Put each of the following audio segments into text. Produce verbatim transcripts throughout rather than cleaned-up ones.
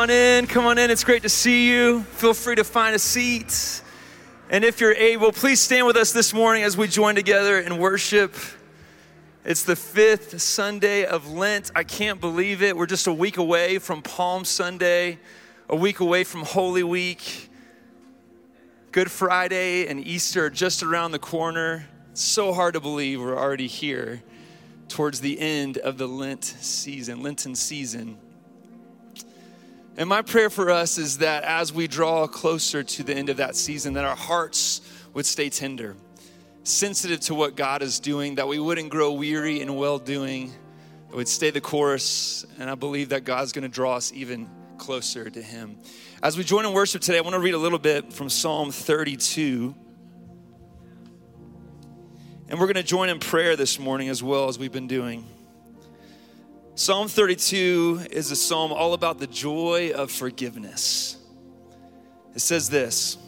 on in, come on in. It's great to see you. Feel free to find a seat. And if you're able, please stand with us this morning as we join together in worship. It's the fifth Sunday of Lent. I can't believe it. We're just a week away from Palm Sunday, a week away from Holy Week. Good Friday and Easter are just around the corner. It's so hard to believe we're already here towards the end of the Lent season, Lenten season. And my prayer for us is that as we draw closer to the end of that season, that our hearts would stay tender, sensitive to what God is doing, that we wouldn't grow weary in well-doing, that we'd stay the course, and I believe that God's gonna draw us even closer to Him. As we join in worship today, I wanna read a little bit from Psalm thirty-two. And we're gonna join in prayer this morning as well as we've been doing. Psalm thirty-two is a psalm all about the joy of forgiveness. It says this: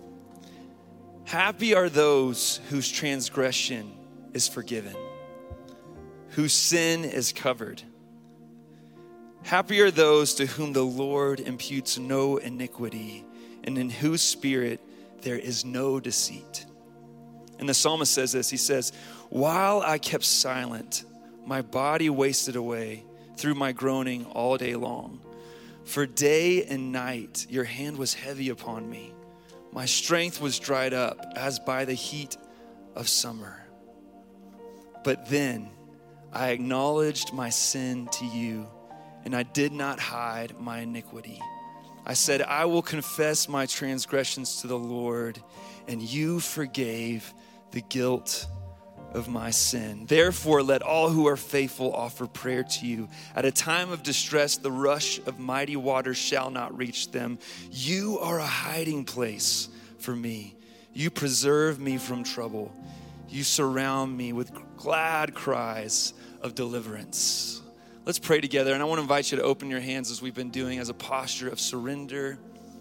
happy are those whose transgression is forgiven, whose sin is covered. Happy are those to whom the Lord imputes no iniquity, and in whose spirit there is no deceit. And the psalmist says this, he says, while I kept silent, my body wasted away through my groaning all day long. For day and night your hand was heavy upon me. My strength was dried up as by the heat of summer. But then I acknowledged my sin to you, and I did not hide my iniquity. I said, I will confess my transgressions to the Lord, and you forgave the guilt of my sin. Therefore, let all who are faithful offer prayer to you. At a time of distress, the rush of mighty waters shall not reach them. You are a hiding place for me. You preserve me from trouble. You surround me with glad cries of deliverance. Let's pray together, and I want to invite you to open your hands as we've been doing as a posture of surrender,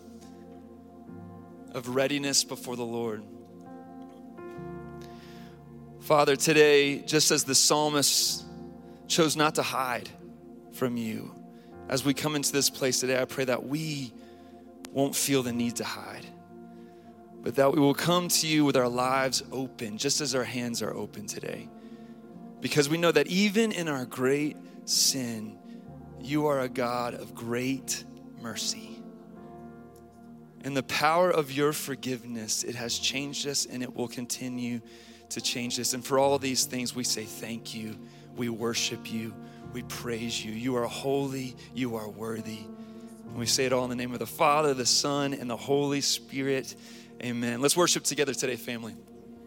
of readiness before the Lord. Father, today, just as the psalmist chose not to hide from you, as we come into this place today, I pray that we won't feel the need to hide, but that we will come to you with our lives open, just as our hands are open today. Because we know that even in our great sin, you are a God of great mercy. And the power of your forgiveness, it has changed us and it will continue to change us. And for all of these things, we say thank you. We worship you. We praise you. You are holy. You are worthy. And we say it all in the name of the Father, the Son, and the Holy Spirit. Amen. Let's worship together today, family.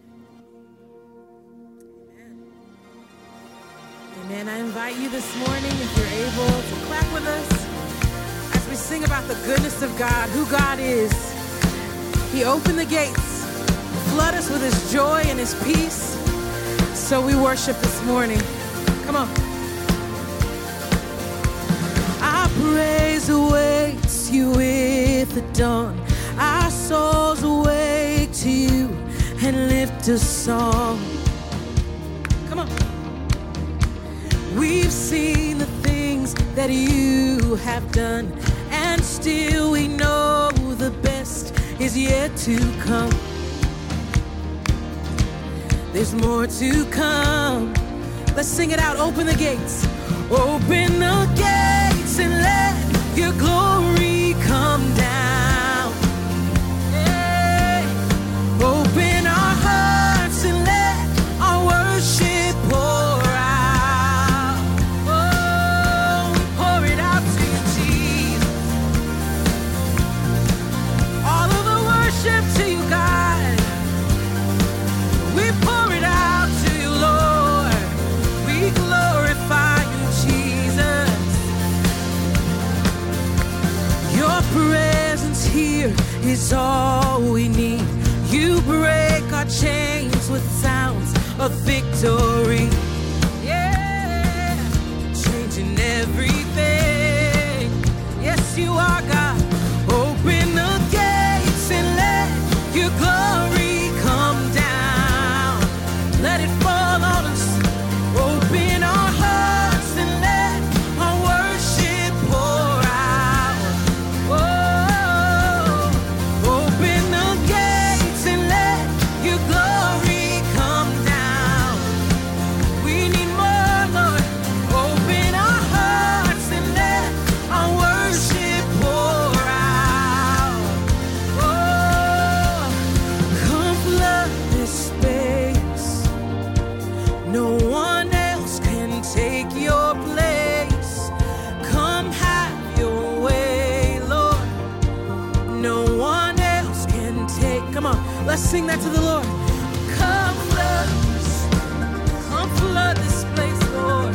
Amen. I invite you this morning, if you're able, to clap with us as we sing about the goodness of God, who God is. He opened the gates, flood us with his joy and his peace. So we worship this morning. Come on. Our praise awaits you with the dawn. Our souls awake to you and lift a song. Come on. We've seen the things that you have done, and still we know the best is yet to come. There's more to come. Let's sing it out. Open the gates. Open the gates and let your glory come down. Hey. Open our hearts and let our worship pour out. Oh, we pour it out to you, Jesus. All of the worship to you, God. We pour it out to you, Lord. We glorify you, Jesus. Your presence here is all we need. You break our chains with sounds of victory. Yeah, changing everything. Yes, you are God. Open the gates and let your glory come down. Let it fall on us. Open our hearts and let our worship pour out. Let's sing that to the Lord. Come flood, come flood this place, Lord.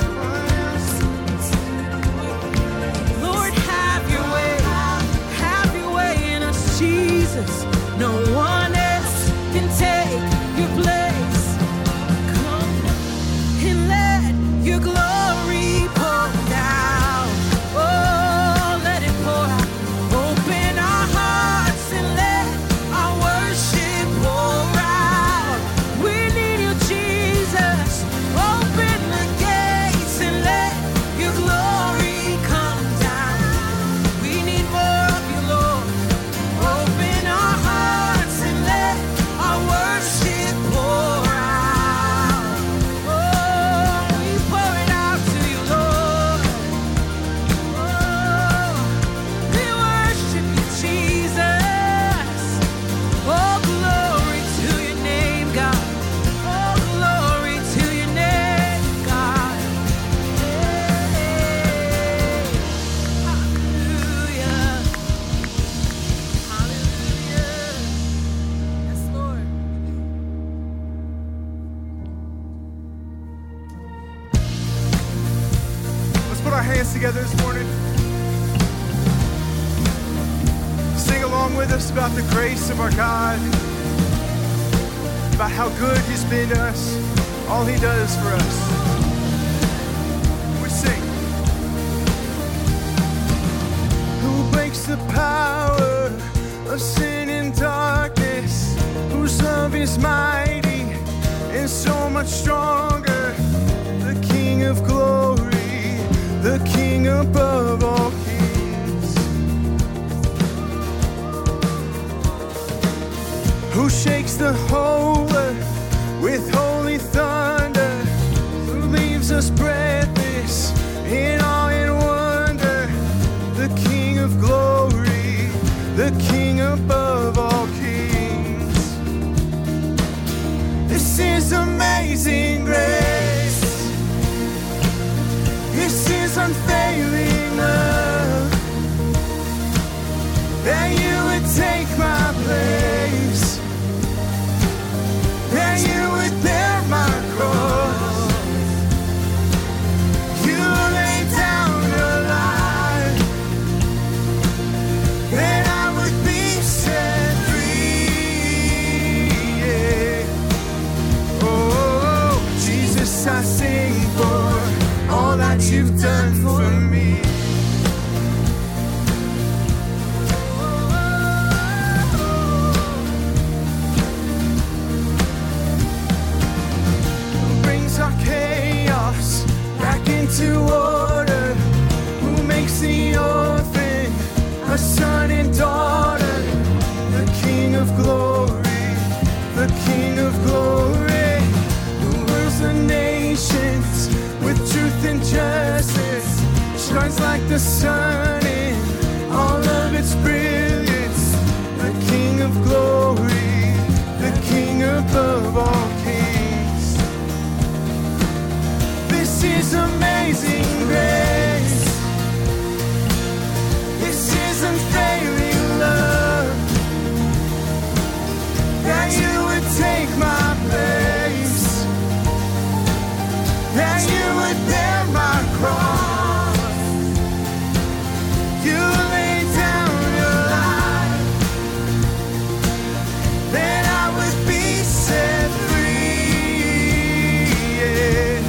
Lord, have your way, have your way in us, Jesus. No one else can take your place. Come and let your glory pour down. Oh, let it pour out. Open our hearts and let our worship pour out. We need you, Jesus. Open the gates and let your glory come down. We need more of you, Lord. Open our hearts and let our worship pour out. Oh, we pour it out to you, Lord. Oh, we worship you, Jesus. Oh, glory to your name, God. Oh, glory to your name, God. Hey, hallelujah. Hallelujah. Yes, Lord. Let's put our hands together this morning. Sing along with us about the grace of our God, about how good He's been to us, all He does for us. We sing. Who breaks the power of sin and darkness, whose love is mighty and so much stronger, the King of glory, the King above all kings, who shakes the whole earth with holy thunder, who leaves us breathless in awe and wonder, the King of glory, the King above all kings. This is amazing grace. This is unfailing love, that you would take my place, that you would bear my cross. You lay down your life, that I would be set free. Yeah. Oh, Jesus, I sing for all that you've done for me. Who brings our chaos back into order, who makes the orphan a son and daughter, the King of glory, the King of glory, who rules the nations with truth and justice, shines like the sun in all of its brilliance, the King of glory, the King above all kings. This is amazing grace. This is unfailing love, that you would take my place, that you would bear my cross. You lay down your life, that I would be set free. Yeah.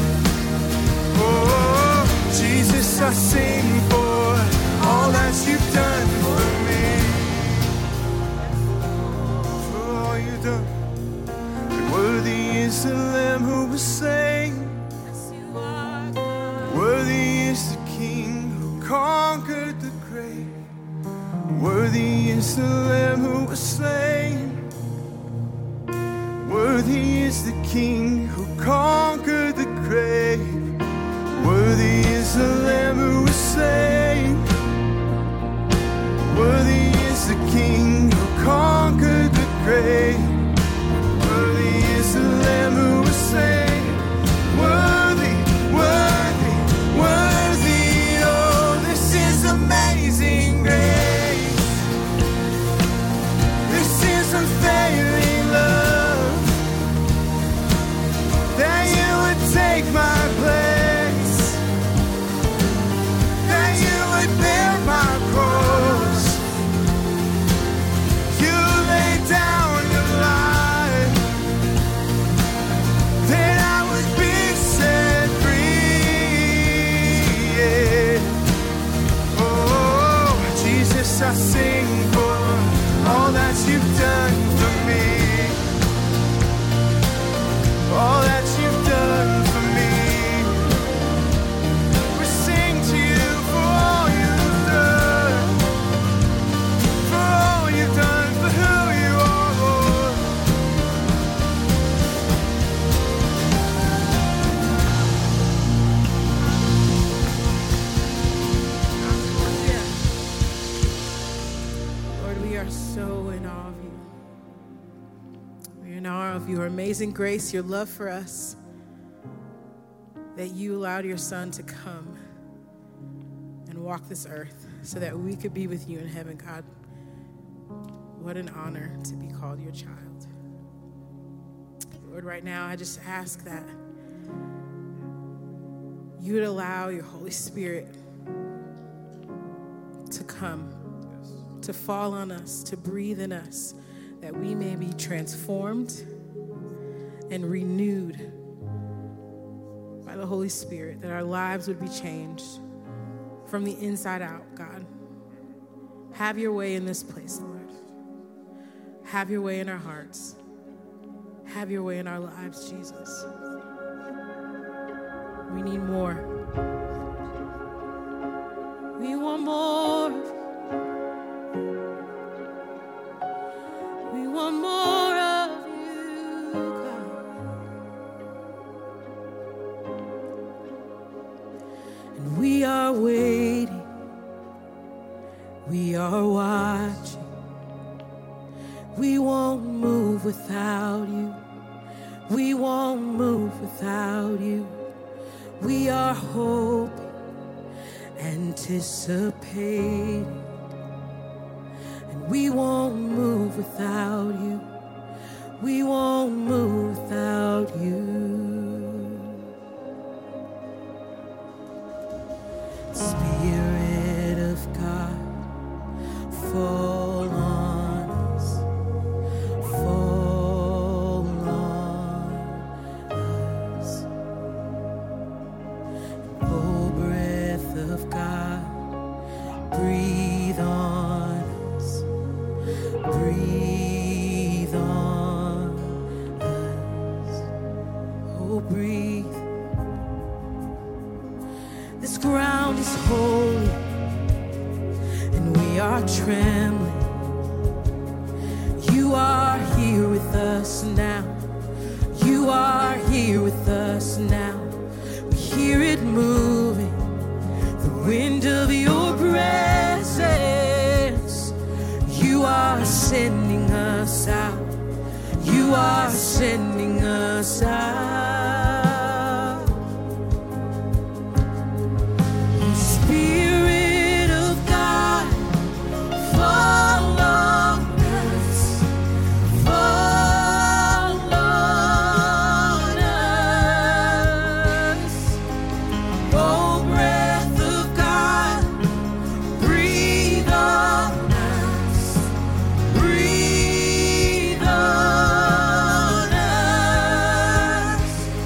Oh, Jesus, I sing for all that you've done for me, for all you've done. And worthy is the Lamb who was slain. Worthy is the King who conquered the grave. Worthy is the Lamb who was slain. Worthy is the King who conquered the grave. Worthy is the Lamb who was slain. Worthy is the King who conquered the grave. Worthy is the Lamb who was slain. Worthy, worthy, worthy. Oh, this is amazing grace. This is unfailing love. sing for all that you've done for me. All that you've done for me. We sing to you for all you've done. For all you've done, for who you are, Lord. Lord, we are so in awe of you. We're in awe of your amazing grace, your love for us, that you allowed your Son to come and walk this earth so that we could be with you in heaven, God. What an honor to be called your child. Lord, right now, I just ask that you would allow your Holy Spirit to come, to fall on us, to breathe in us, that we may be transformed and renewed by the Holy Spirit, that our lives would be changed from the inside out, God. Have your way in this place, Lord. Have your way in our hearts. Have your way in our lives, Jesus. We need more. We want more. We want more of you, God. And we are waiting. We are watching. We won't move without you. We won't move without you. We are hoping, anticipating, and we won't move without you. We won't move without you. Spirit of God, fall on us, fall on us. Oh, breath of God, breathe on us, breathe on us. Oh, breathe. This ground is holy, and we are trembling. You are here with us now. You are here with us now. We hear it moving, the wind of your presence. You are sending us out. You are sending us out. Spirit of God, fall on us, fall on us. Oh, breath of God, breathe on us, breathe on us.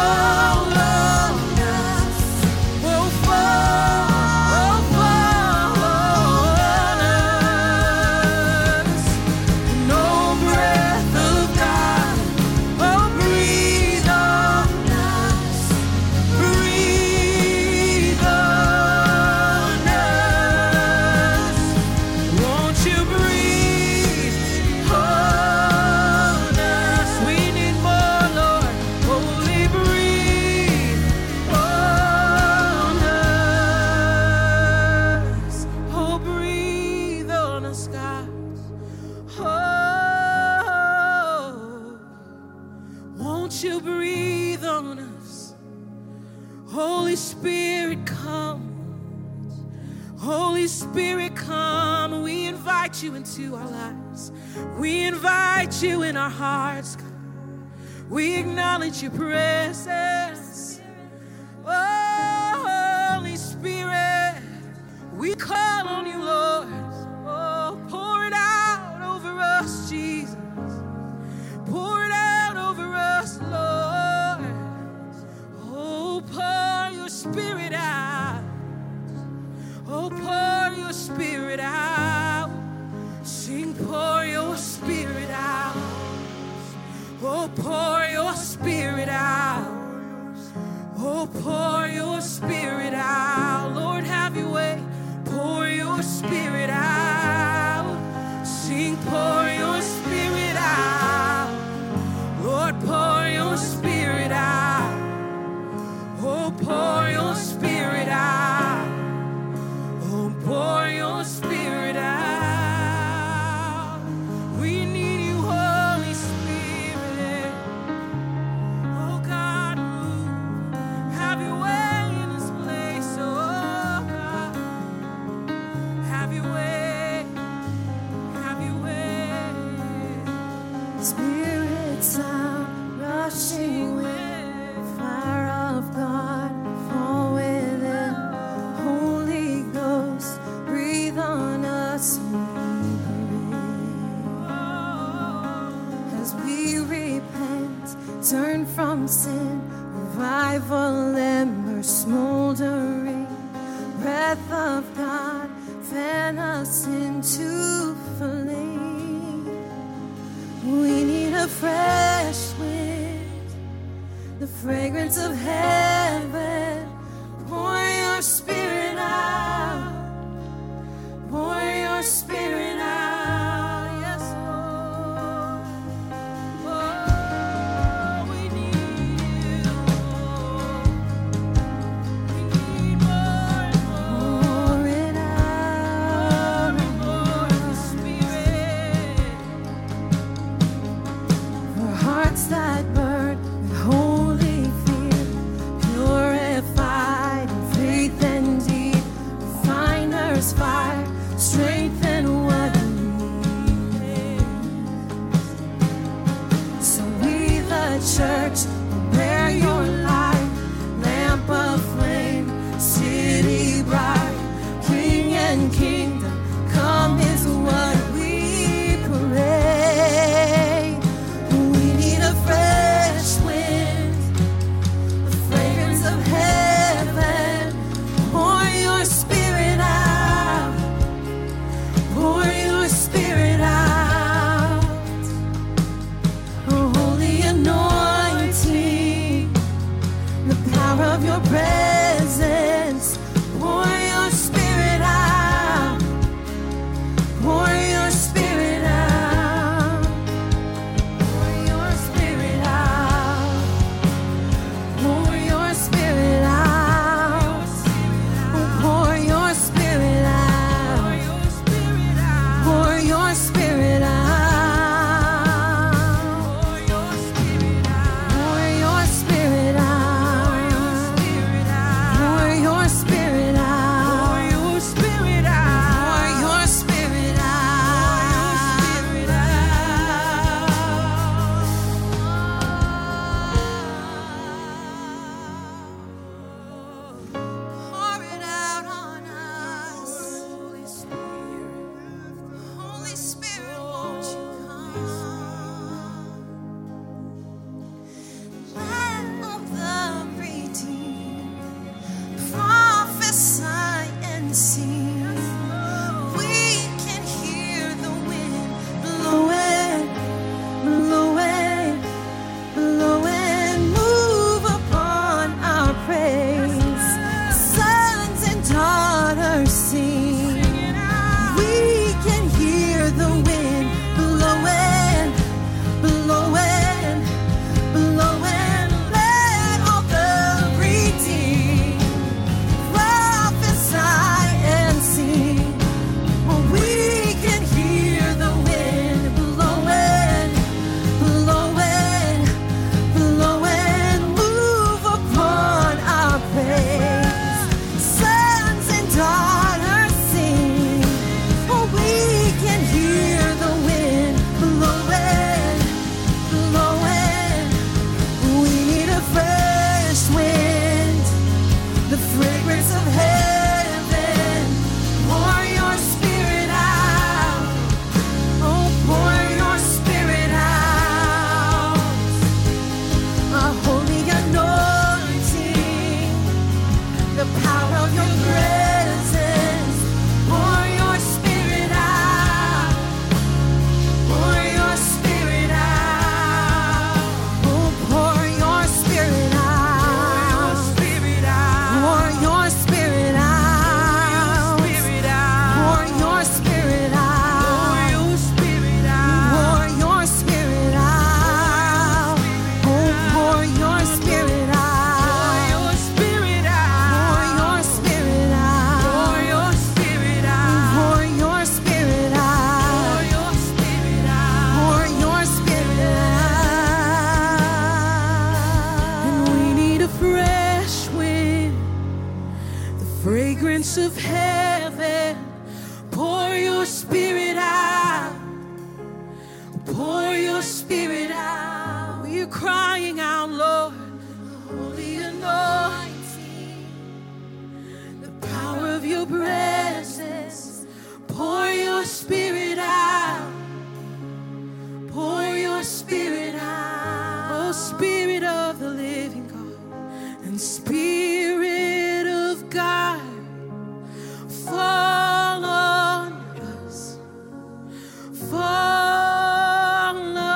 fall on us. Oh, fall, oh, fall on us. No breath of God, oh, breathe on us. Breathe on us. Won't you breathe on us? We need more, Lord. Holy, breathe on us. Oh, breathe on us, God. Oh, won't you breathe on us? Holy Spirit, come. Holy Spirit, come. We invite you into our lives. We invite you in our hearts, God. We acknowledge your presence. Oh, Holy Spirit, we call on you, Lord. Oh, pour it out over us, Jesus. Pour it out over us, Lord. Oh, pour your spirit out. Oh, pour your spirit out. Sing, pour your spirit out. Oh, pour your spirit out. Oh, pour your spirit out. Lord, have your way. Pour your spirit out. Sing, pour your spirit out. Lord, pour your spirit out. Oh, pour your spirit out. Oh, pour your spirit out. We need you, Holy Spirit. Oh, God, move. Have your way in this place. Oh, God. Have your way. Have your way. Spirits are rushing with fire of God, fall within. Holy Ghost, breathe on us, we pray. As we repent, turn from sin, revival embers smoldering. Breath of God, fan us into flame. We need a fresh wind, the fragrance of heaven. Pour your spirit out. Pour your spirit out. Yes, Lord. Oh, we need you. We need more and more. Pour it out. More and more of your spirit. For hearts that burn with holy fear, purified in faith and deed, refiner's fire, strengthen what needs. So we, the church, will bear your light, lamp of flame, city bright, King and kingdom, come is what we pray. We need a fresh wind, the fragrance of heaven. Pour your spirit out. Pour your spirit out. Oh, holy anointing. Pour your spirit out. We're crying out, Lord. Holy anointing, the power of your presence. Pour your spirit out. Pour your spirit out. Oh, Spirit of the living God and Spirit of God, fall on us. Fall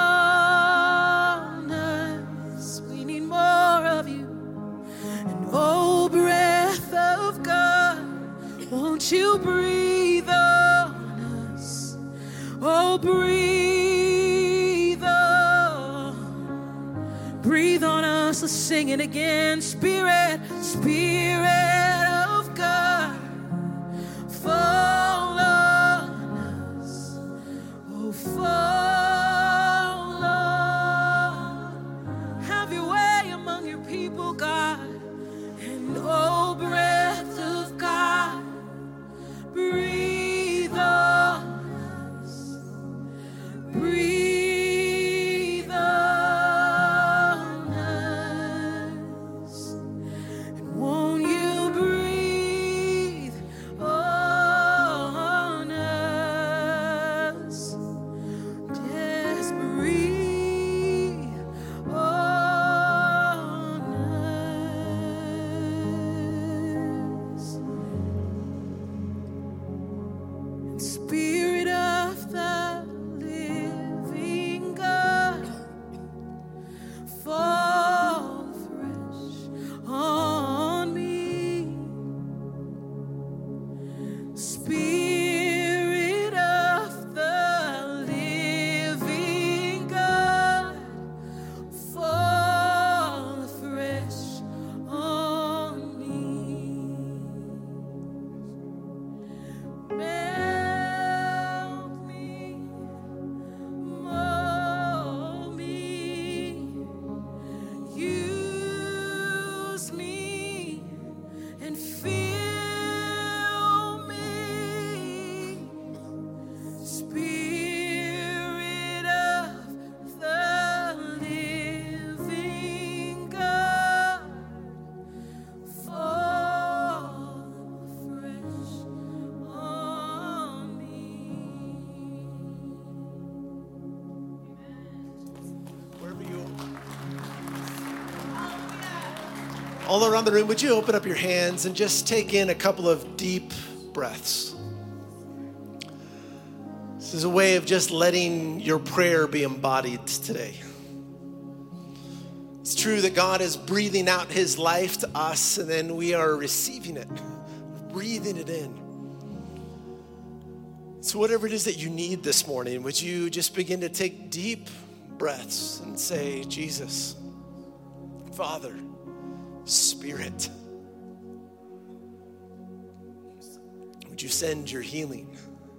on us. We need more of you. And oh, breath of God, won't you breathe on us? Oh, breathe on, breathe on us. Let's sing it again. Spirit, Spirit of God, fall on us. Oh, fall on. Have your way among your people, God. And oh, breath of God, breathe on us. Breathe on us. And won't you breathe on us? Just breathe on us. And Spirit of the living God, fall fresh on me. Spirit of the living God, fall fresh on me. Melt me, mold me, use me, and fill me. Spirit of the living God, fall fresh on me. Wherever you all around the room, would you open up your hands and just take in a couple of deep breaths? This is a way of just letting your prayer be embodied today. It's true that God is breathing out his life to us, and then we are receiving it, breathing it in. So whatever it is that you need this morning, would you just begin to take deep breaths and say, Jesus, Father, Spirit, would you send your healing?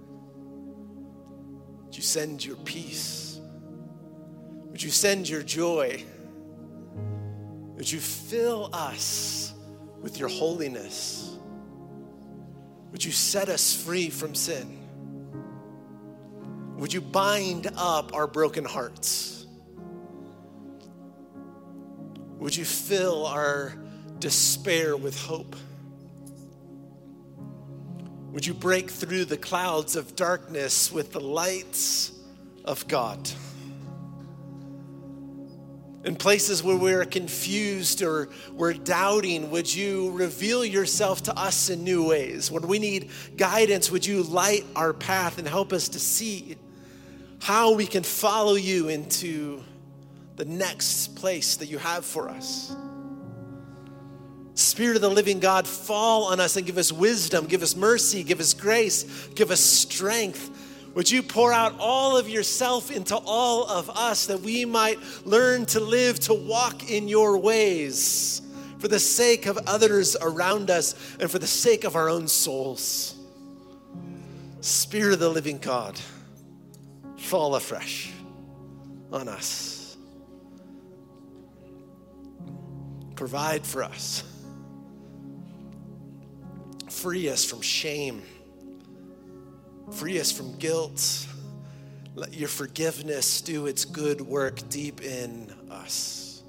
Would you send your peace? Would you send your joy? Would you fill us with your holiness? Would you set us free from sin? Would you bind up our broken hearts? Would you fill our despair with hope? Would you break through the clouds of darkness with the lights of God? In places where we're confused or we're doubting, would you reveal yourself to us in new ways? When we need guidance, would you light our path and help us to see how we can follow you into the next place that you have for us? Spirit of the living God, fall on us and give us wisdom, give us mercy, give us grace, give us strength. Would you pour out all of yourself into all of us that we might learn to live, to walk in your ways for the sake of others around us and for the sake of our own souls. Spirit of the living God, fall afresh on us. Provide for us. Free us from shame. Free us from guilt. Let your forgiveness do its good work deep in us.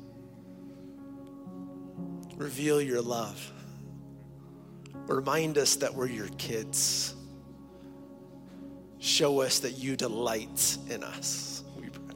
Reveal your love. Remind us that we're your kids. Show us that you delight in us, we pray.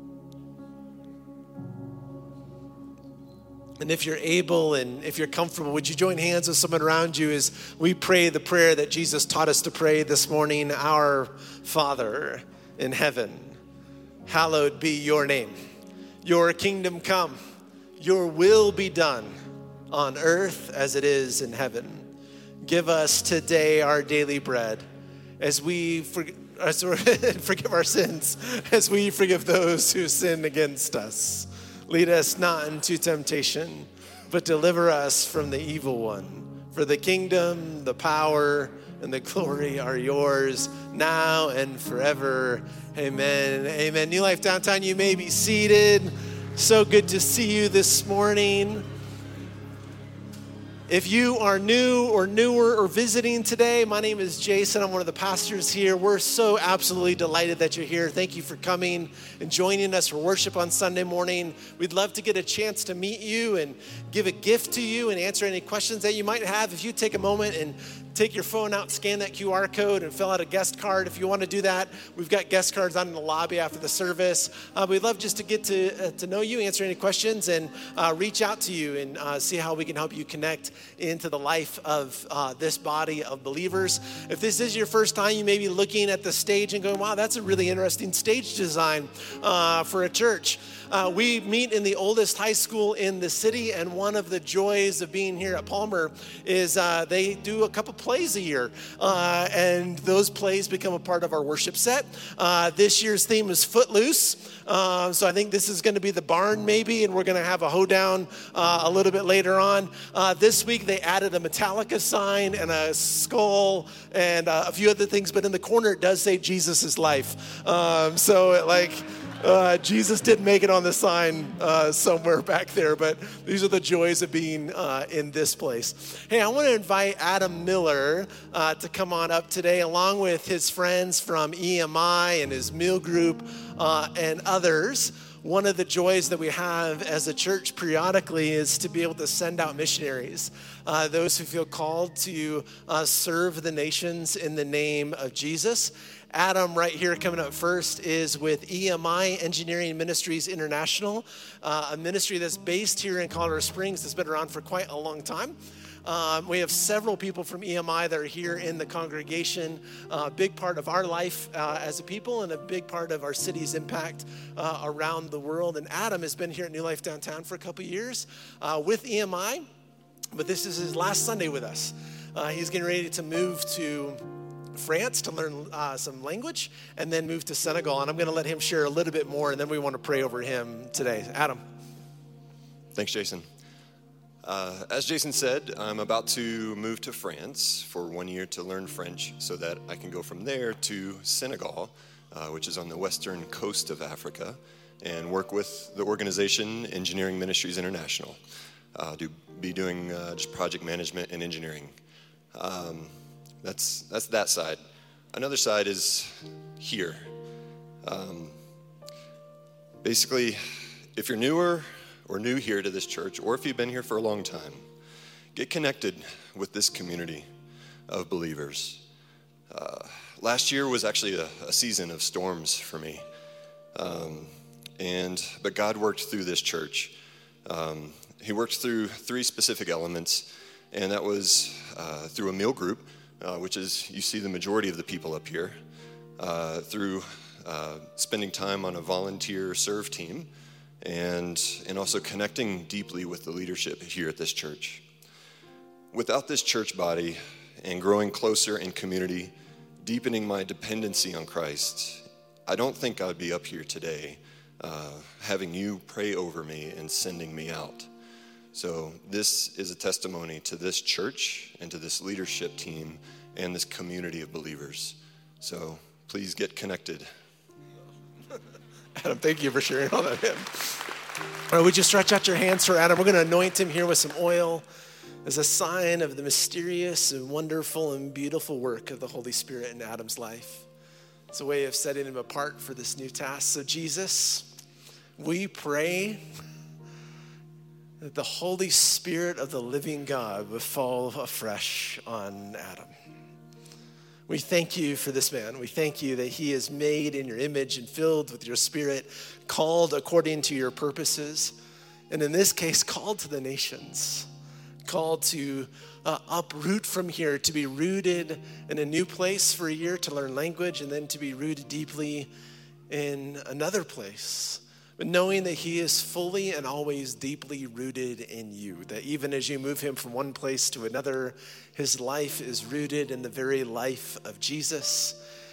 And if you're able and if you're comfortable, would you join hands with someone around you as we pray the prayer that Jesus taught us to pray this morning? Our Father in heaven, hallowed be your name. Your kingdom come, your will be done on earth as it is in heaven. Give us today our daily bread as we forgive, as forgive our sins, as we forgive those who sin against us. Lead us not into temptation, but deliver us from the evil one. For the kingdom, the power, and the glory are yours now and forever. Amen. Amen. New Life Downtown, you may be seated. So good to see you this morning. If you are new or newer or visiting today, my name is Jason. I'm one of the pastors here. We're so absolutely delighted that you're here. Thank you for coming and joining us for worship on Sunday morning. We'd love to get a chance to meet you and give a gift to you and answer any questions that you might have. If you take a moment and take your phone out, scan that Q R code, and fill out a guest card. If you want to do that, we've got guest cards out in the lobby after the service. Uh, we'd love just to get to uh, to know you, answer any questions, and uh, reach out to you and uh, see how we can help you connect into the life of uh, this body of believers. If this is your first time, you may be looking at the stage and going, wow, that's a really interesting stage design uh, for a church. Uh, we meet in the oldest high school in the city, and one of the joys of being here at Palmer is uh, they do a couple plays a year, uh, and those plays become a part of our worship set. Uh, this year's theme is Footloose, uh, so I think this is going to be the barn maybe, and we're going to have a hoedown uh, a little bit later on. Uh, this week they added a Metallica sign and a skull and uh, a few other things, but in the corner it does say Jesus is life. Um, so it, like... Uh, Jesus did make it on the sign uh, somewhere back there, but these are the joys of being uh, in this place. Hey, I want to invite Adam Miller uh, to come on up today, along with his friends from E M I and his meal group uh, and others. One of the joys that we have as a church periodically is to be able to send out missionaries, uh, those who feel called to uh, serve the nations in the name of Jesus. Adam, right here coming up first, is with E M I Engineering Ministries International, uh, a ministry that's based here in Colorado Springs that's been around for quite a long time. Um, we have several people from E M I that are here in the congregation, a uh, big part of our life uh, as a people and a big part of our city's impact uh, around the world. And Adam has been here at New Life Downtown for a couple years uh, with E M I, but this is his last Sunday with us. Uh, he's getting ready to move to France to learn uh, some language and then move to Senegal. And I'm going to let him share a little bit more, and then we want to pray over him today. Adam. Thanks, Jason. Uh, as Jason said, I'm about to move to France for one year to learn French so that I can go from there to Senegal, uh, which is on the western coast of Africa, and work with the organization Engineering Ministries International. Uh, do be doing uh, just project management and engineering. Um, That's that's that side. Another side is here. Um, basically, if you're newer or new here to this church, or if you've been here for a long time, get connected with this community of believers. Uh, last year was actually a, a season of storms for me, um, and but God worked through this church. Um, he worked through three specific elements, and that was uh, through a meal group. Uh, which is, you see the majority of the people up here, uh, through uh, spending time on a volunteer serve team, and and also connecting deeply with the leadership here at this church. Without this church body and growing closer in community, deepening my dependency on Christ, I don't think I'd be up here today uh, having you pray over me and sending me out. So this is a testimony to this church and to this leadership team and this community of believers. So please get connected. Adam, thank you for sharing all that, man. All right, would you stretch out your hands for Adam? We're going to anoint him here with some oil as a sign of the mysterious and wonderful and beautiful work of the Holy Spirit in Adam's life. It's a way of setting him apart for this new task. So Jesus, we pray that the Holy Spirit of the living God would fall afresh on Adam. We thank you for this man. We thank you that he is made in your image and filled with your spirit, called according to your purposes, and in this case, called to the nations, called to uh, uproot from here, to be rooted in a new place for a year to learn language, and then to be rooted deeply in another place. But knowing that he is fully and always deeply rooted in you, that even as you move him from one place to another, his life is rooted in the very life of Jesus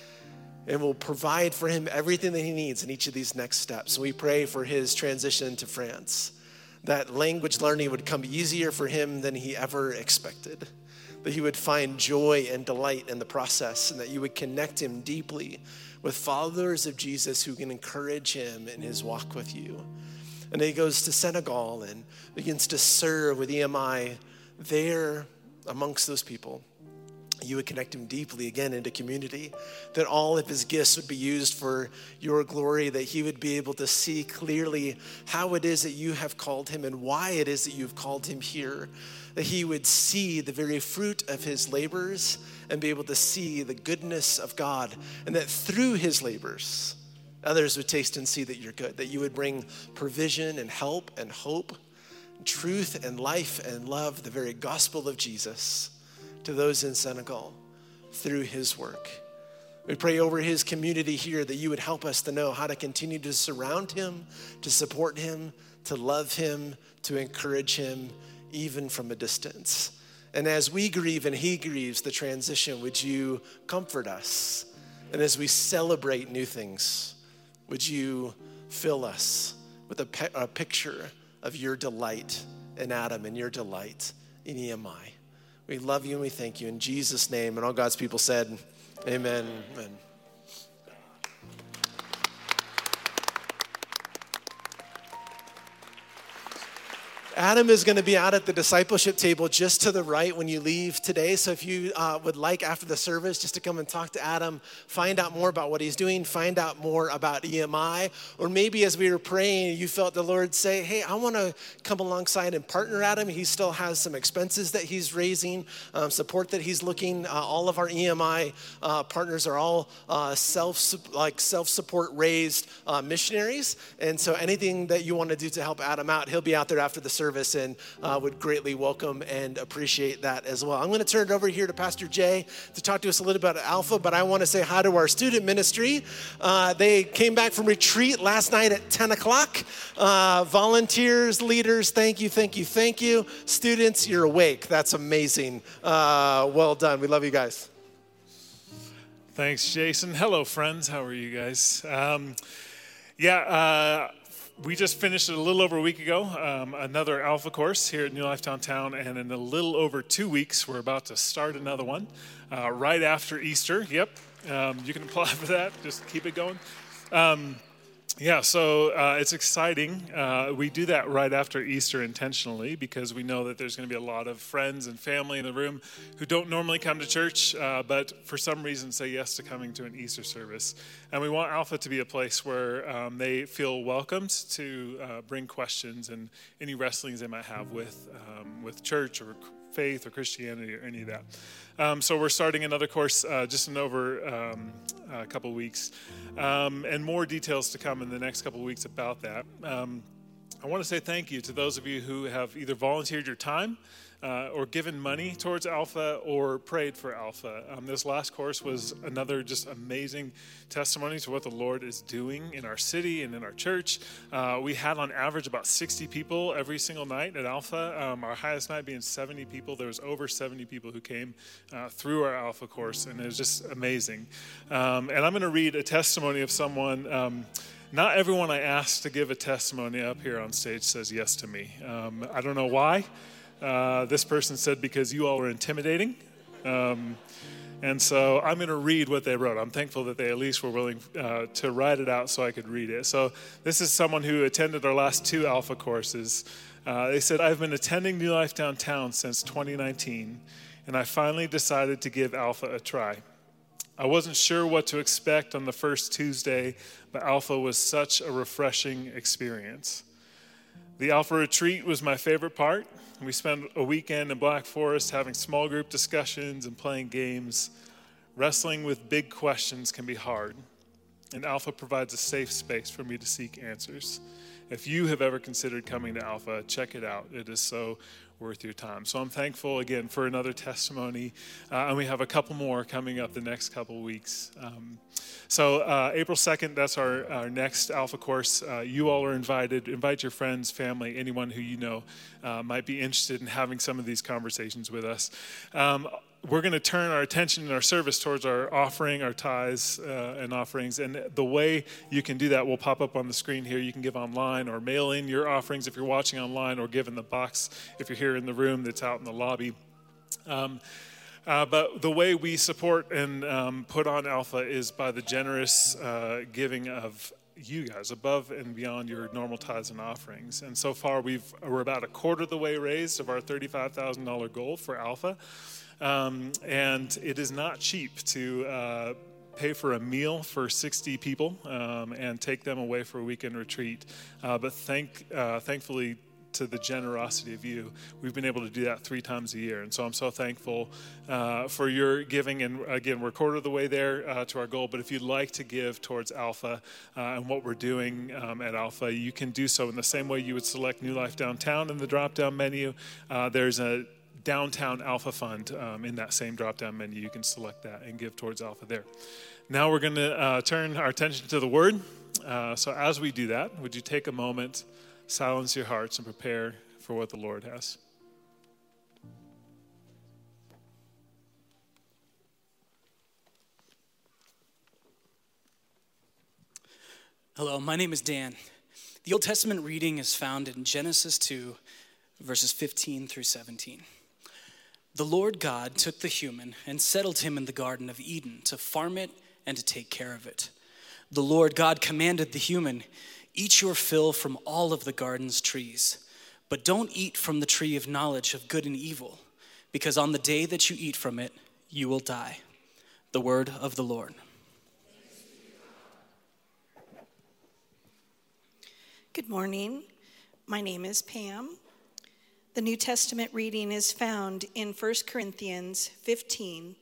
and will provide for him everything that he needs in each of these next steps. We pray for his transition to France, that language learning would come easier for him than he ever expected, that he would find joy and delight in the process, and that you would connect him deeply with followers of Jesus who can encourage him in his walk with you. And he goes to Senegal and begins to serve with E M I there amongst those people. You would connect him deeply again into community, that all of his gifts would be used for your glory, that he would be able to see clearly how it is that you have called him and why it is that you've called him here, that he would see the very fruit of his labors and be able to see the goodness of God, and that through his labors, others would taste and see that you're good, that you would bring provision and help and hope, truth and life and love, the very gospel of Jesus, to those in Senegal through his work. We pray over his community here that you would help us to know how to continue to surround him, to support him, to love him, to encourage him, even from a distance. And as we grieve and he grieves the transition, would you comfort us? And as we celebrate new things, would you fill us with a, pe- a picture of your delight in Adam and your delight in E M I? We love you and we thank you in Jesus' name. And all God's people said, amen. Amen. Adam is going to be out at the discipleship table just to the right when you leave today. So if you uh, would like after the service just to come and talk to Adam, find out more about what he's doing, find out more about E M I, or maybe as we were praying, you felt the Lord say, hey, I want to come alongside and partner Adam. He still has some expenses that he's raising, um, support that he's looking. Uh, all of our E M I uh, partners are all uh, self like self-support raised uh, missionaries. And so anything that you want to do to help Adam out, he'll be out there after the service. Service and uh, would greatly welcome and appreciate that as well. I'm going to turn it over here to Pastor Jay to talk to us a little bit about Alpha, but I want to say hi to our student ministry. Uh, they came back from retreat last night at ten o'clock. Uh, volunteers, leaders, thank you, thank you, thank you. Students, you're awake. That's amazing. Uh, well done. We love you guys. Thanks, Jason. Hello, friends. How are you guys? Um, yeah, uh, We just finished it a little over a week ago, um, another Alpha course here at New Life Downtown, and in a little over two weeks, we're about to start another one uh, right after Easter. Yep, um, you can apply for that. Just keep it going. Um, yeah, so uh, it's exciting. Uh, we do that right after Easter intentionally because we know that there's going to be a lot of friends and family in the room who don't normally come to church, uh, but for some reason say yes to coming to an Easter service. And we want Alpha to be a place where um, they feel welcomed to uh, bring questions and any wrestlings they might have with um, with church or faith or Christianity or any of that. Um, so we're starting another course uh, just in over um, a couple weeks, um, and more details to come in the next couple of weeks about that. Um, I want to say thank you to those of you who have either volunteered your time uh, or given money towards Alpha or prayed for Alpha. Um, this last course was another just amazing testimony to what the Lord is doing in our city and in our church. Uh, we had on average about sixty people every single night at Alpha. Um, our highest night being seventy people. There was over seventy people who came uh, through our Alpha course, and it was just amazing. Um, and I'm going to read a testimony of someone. Um, Not everyone I asked to give a testimony up here on stage says yes to me. Um, I don't know why. Uh, this person said, because you all are intimidating. Um, and so I'm going to read what they wrote. I'm thankful that they at least were willing uh, to write it out so I could read it. So this is someone who attended our last two Alpha courses. Uh, they said, I've been attending New Life Downtown since twenty nineteen, and I finally decided to give Alpha a try. I wasn't sure what to expect on the first Tuesday, but Alpha was such a refreshing experience. The Alpha retreat was my favorite part. We spent a weekend in Black Forest having small group discussions and playing games. Wrestling with big questions can be hard, and Alpha provides a safe space for me to seek answers. If you have ever considered coming to Alpha, check it out. It is so worth your time. So I'm thankful again for another testimony, uh, and we have a couple more coming up the next couple weeks. Um, so uh, April second, that's our, our next Alpha course. Uh, you all are invited. Invite your friends, family, anyone who you know uh, might be interested in having some of these conversations with us. Um, We're going to turn our attention in our service towards our offering, our tithes uh, and offerings. And the way you can do that will pop up on the screen here. You can give online or mail in your offerings if you're watching online, or give in the box if you're here in the room that's out in the lobby. Um, uh, but the way we support and um, put on Alpha is by the generous uh, giving of you guys above and beyond your normal tithes and offerings. And so far, we've, we're about a quarter of the way raised of our thirty-five thousand dollars goal for Alpha. Um, and it is not cheap to uh, pay for a meal for sixty people um, and take them away for a weekend retreat. Uh, but thank, uh, thankfully, to the generosity of you, we've been able to do that three times a year. And so I'm so thankful uh, for your giving. And again, we're a quarter of the way there uh, to our goal. But if you'd like to give towards Alpha uh, and what we're doing um, at Alpha, you can do so in the same way you would select New Life Downtown in the drop-down menu. Uh, there's a Downtown Alpha Fund um, in that same drop-down menu. You can select that and give towards Alpha there. Now we're going to uh, turn our attention to the Word. Uh, so as we do that, would you take a moment, silence your hearts, and prepare for what the Lord has? Hello, my name is Dan. The Old Testament reading is found in Genesis two, verses fifteen through seventeen. The Lord God took the human and settled him in the Garden of Eden to farm it and to take care of it. The Lord God commanded the human, "Eat your fill from all of the garden's trees, but don't eat from the tree of knowledge of good and evil, because on the day that you eat from it, you will die." The word of the Lord. Good morning. My name is Pam. The New Testament reading is found in First Corinthians fifteen,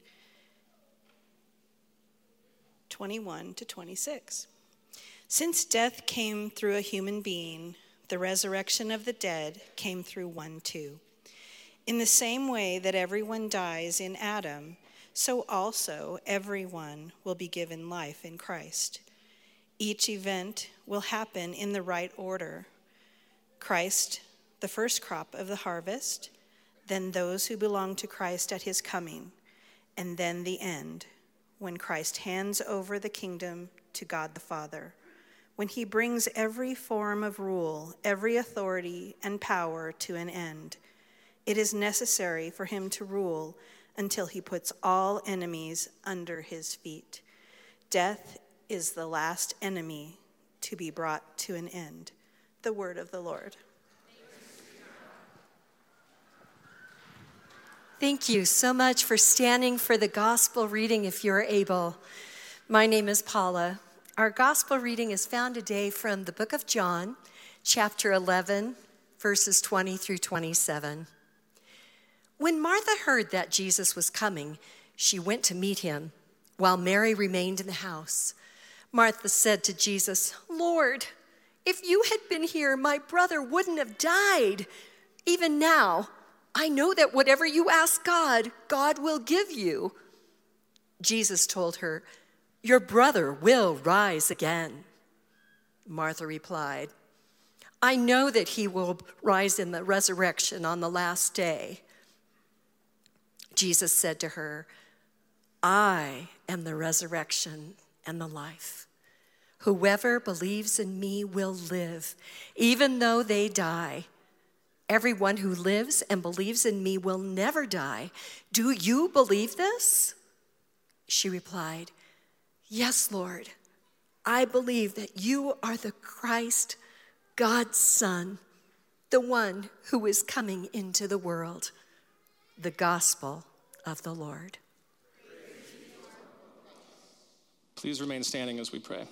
twenty-one to twenty-six. Since death came through a human being, the resurrection of the dead came through one too. In the same way that everyone dies in Adam, so also everyone will be given life in Christ. Each event will happen in the right order. Christ, the first crop of the harvest, then those who belong to Christ at his coming, and then the end, when Christ hands over the kingdom to God the Father, when he brings every form of rule, every authority and power to an end. It is necessary for him to rule until he puts all enemies under his feet. Death is the last enemy to be brought to an end. The word of the Lord. Thank you so much for standing for the gospel reading if you're able. My name is Paula. Our gospel reading is found today from the book of John, chapter eleven, verses twenty through twenty-seven. When Martha heard that Jesus was coming, she went to meet him, while Mary remained in the house. Martha said to Jesus, "Lord, if you had been here, my brother wouldn't have died. Even now, I know that whatever you ask God, God will give you." Jesus told her, "Your brother will rise again." Martha replied, "I know that he will rise in the resurrection on the last day." Jesus said to her, "I am the resurrection and the life. Whoever believes in me will live, even though they die. Everyone who lives and believes in me will never die. Do you believe this?" She replied, "Yes, Lord. I believe that you are the Christ, God's Son, the one who is coming into the world." The gospel of the Lord. Please remain standing as we pray.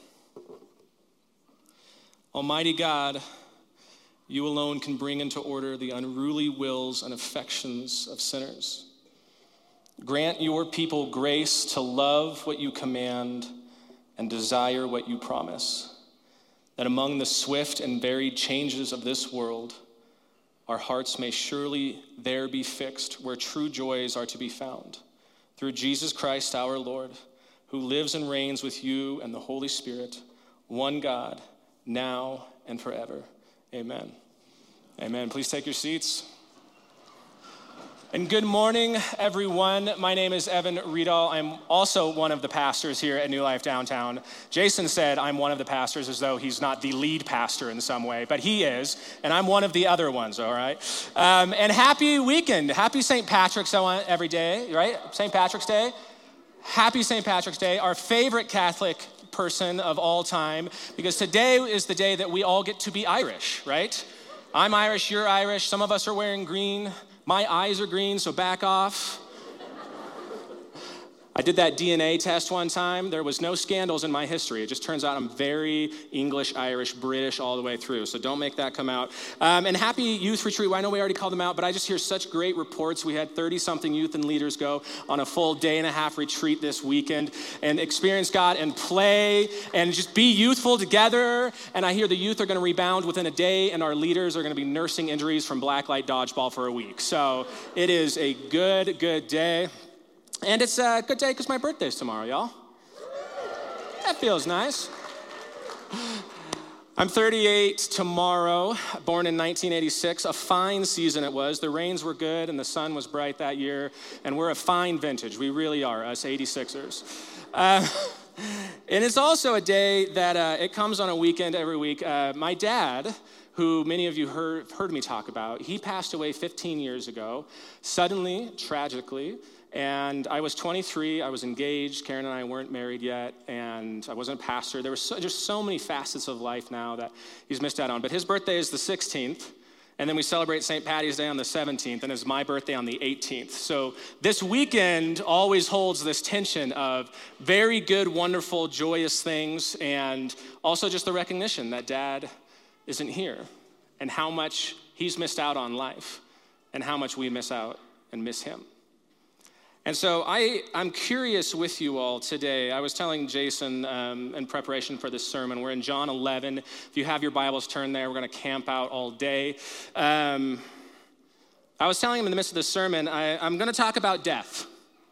Almighty God, you alone can bring into order the unruly wills and affections of sinners. Grant your people grace to love what you command and desire what you promise, that among the swift and varied changes of this world, our hearts may surely there be fixed where true joys are to be found. Through Jesus Christ our Lord, who lives and reigns with you and the Holy Spirit, one God, now and forever. Amen. Amen. Please take your seats. And good morning, everyone. My name is Evan Riedel. I'm also one of the pastors here at New Life Downtown. Jason said I'm one of the pastors as though he's not the lead pastor in some way, but he is, and I'm one of the other ones, all right? Um, and happy weekend. Happy Saint Patrick's Day every day, right? Saint Patrick's Day. Happy Saint Patrick's Day, our favorite Catholic person of all time, because today is the day that we all get to be Irish, right? I'm Irish, you're Irish. Some of us are wearing green. My eyes are green, so back off. I did that D N A test one time. There was no scandals in my history. It just turns out I'm very English, Irish, British all the way through, so don't make that come out. Um, and happy youth retreat. Well, I know we already called them out, but I just hear such great reports. We had thirty-something youth and leaders go on a full day and a half retreat this weekend and experience God and play and just be youthful together. And I hear the youth are going to rebound within a day, and our leaders are going to be nursing injuries from blacklight dodgeball for a week. So it is a good, good day. And it's a good day because my birthday's tomorrow, y'all. That feels nice. I'm thirty-eight tomorrow, born in nineteen eighty-six. A fine season it was. The rains were good and the sun was bright that year. And we're a fine vintage. We really are, us eighty-sixers. Uh, and it's also a day that uh, it comes on a weekend every week. Uh, my dad, who many of you heard, heard me talk about, he passed away fifteen years ago, suddenly, tragically. And I was twenty-three, I was engaged, Karen and I weren't married yet, and I wasn't a pastor. There were so, just so many facets of life now that he's missed out on. But his birthday is the sixteenth, and then we celebrate Saint Patty's Day on the seventeenth, and it's my birthday on the eighteenth. So this weekend always holds this tension of very good, wonderful, joyous things, and also just the recognition that Dad isn't here, and how much he's missed out on life, and how much we miss out and miss him. And so I, I'm curious with you all today. I was telling Jason um, in preparation for this sermon, we're in John eleven. If you have your Bibles, turn there. We're going to camp out all day. Um, I was telling him in the midst of the sermon, I, I'm going to talk about death.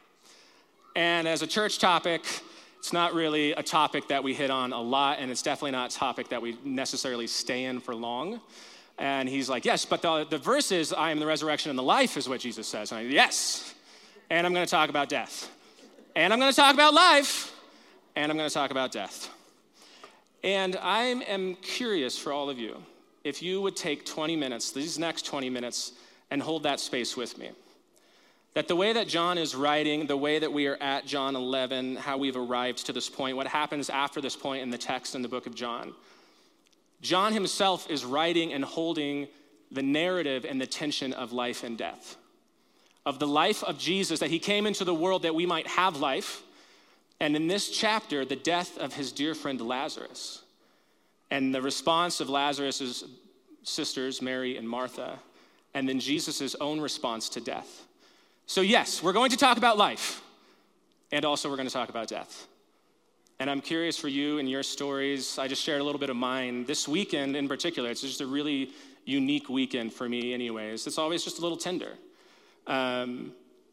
And as a church topic, it's not really a topic that we hit on a lot, and it's definitely not a topic that we necessarily stay in for long. And he's like, yes, but the, the verse is, I am the resurrection and the life is what Jesus says. And I, yes. And I'm going to talk about death. And I'm going to talk about life. And I'm going to talk about death. And I am curious for all of you, if you would take twenty minutes, these next twenty minutes, and hold that space with me. That the way that John is writing, the way that we are at John eleven, how we've arrived to this point, what happens after this point in the text in the book of John. John himself is writing and holding the narrative and the tension of life and death. Of the life of Jesus, that he came into the world that we might have life. And in this chapter, the death of his dear friend Lazarus. And the response of Lazarus' sisters, Mary and Martha. And then Jesus' own response to death. So yes, we're going to talk about life. And also we're going to talk about death. And I'm curious for you and your stories. I just shared a little bit of mine. This weekend in particular, it's just a really unique weekend for me anyways. It's always just a little tender. Um,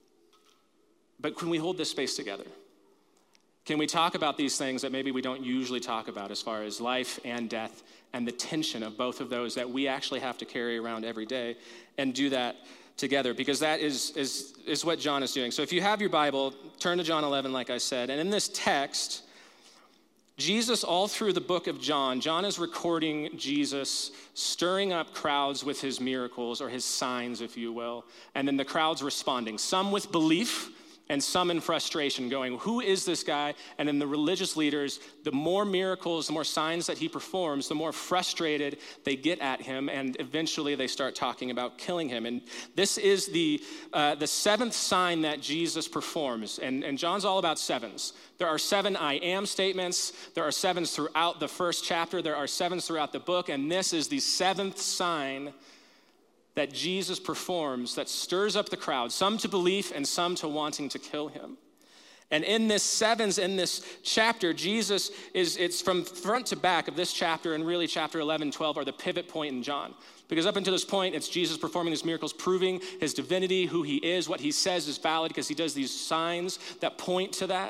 but can we hold this space together? Can we talk about these things that maybe we don't usually talk about as far as life and death and the tension of both of those that we actually have to carry around every day and do that together? Because that is, is, is what John is doing. So if you have your Bible, turn to John eleven, like I said. And in this text, Jesus, all through the book of John, John is recording Jesus stirring up crowds with his miracles or his signs, if you will, and then the crowds responding, some with belief and some in frustration, going, who is this guy? And then the religious leaders, the more miracles, the more signs that he performs, the more frustrated they get at him, and eventually they start talking about killing him. And this is the uh, the seventh sign that Jesus performs. And, and John's all about sevens. There are seven I am statements. There are sevens throughout the first chapter. There are sevens throughout the book. And this is the seventh sign that Jesus performs that stirs up the crowd, some to belief and some to wanting to kill him. And in this sevens, in this chapter, Jesus is, it's from front to back of this chapter, and really chapter eleven, twelve are the pivot point in John. Because up until this point, it's Jesus performing these miracles, proving his divinity, who he is, what he says is valid, because he does these signs that point to that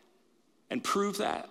and prove that.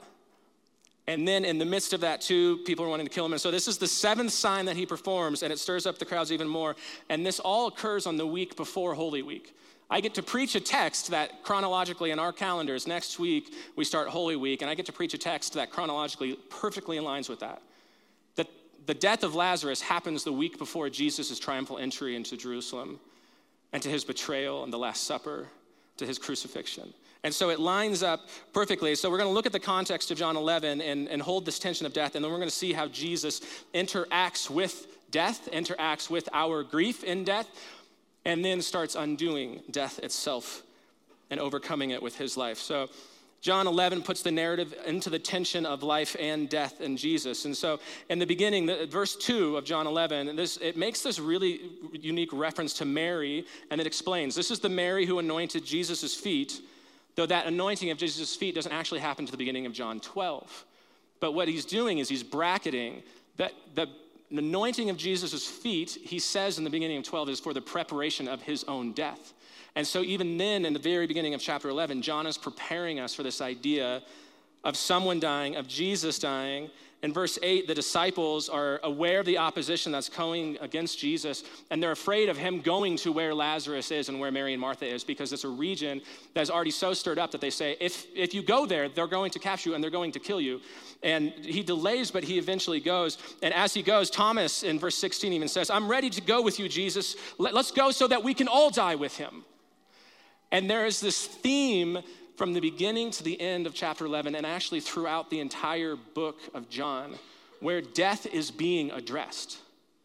And then in the midst of that too, people are wanting to kill him. And so this is the seventh sign that he performs, and it stirs up the crowds even more. And this all occurs on the week before Holy Week. I get to preach a text that chronologically in our calendars, next week we start Holy Week, and I get to preach a text that chronologically perfectly aligns with that. That the death of Lazarus happens the week before Jesus' triumphal entry into Jerusalem, and to his betrayal and the Last Supper, to his crucifixion. And so it lines up perfectly. So we're going to look at the context of John eleven and, and hold this tension of death. And then we're going to see how Jesus interacts with death, interacts with our grief in death, and then starts undoing death itself and overcoming it with his life. So John eleven puts the narrative into the tension of life and death in Jesus. And so in the beginning, the, verse two of John eleven, this, it makes this really unique reference to Mary, and it explains, this is the Mary who anointed Jesus' feet, though that anointing of Jesus' feet doesn't actually happen to the beginning of John twelve. But what he's doing is he's bracketing that the anointing of Jesus' feet, he says in the beginning of twelve, is for the preparation of his own death. And so even then, in the very beginning of chapter eleven, John is preparing us for this idea of someone dying, of Jesus dying. In verse eight, the disciples are aware of the opposition that's coming against Jesus, and they're afraid of him going to where Lazarus is and where Mary and Martha is, because it's a region that's already so stirred up that they say, if, if you go there, they're going to capture you and they're going to kill you. And he delays, but he eventually goes. And as he goes, Thomas in verse sixteen even says, I'm ready to go with you, Jesus. Let, let's go so that we can all die with him. And there is this theme from the beginning to the end of chapter eleven, and actually throughout the entire book of John, where death is being addressed.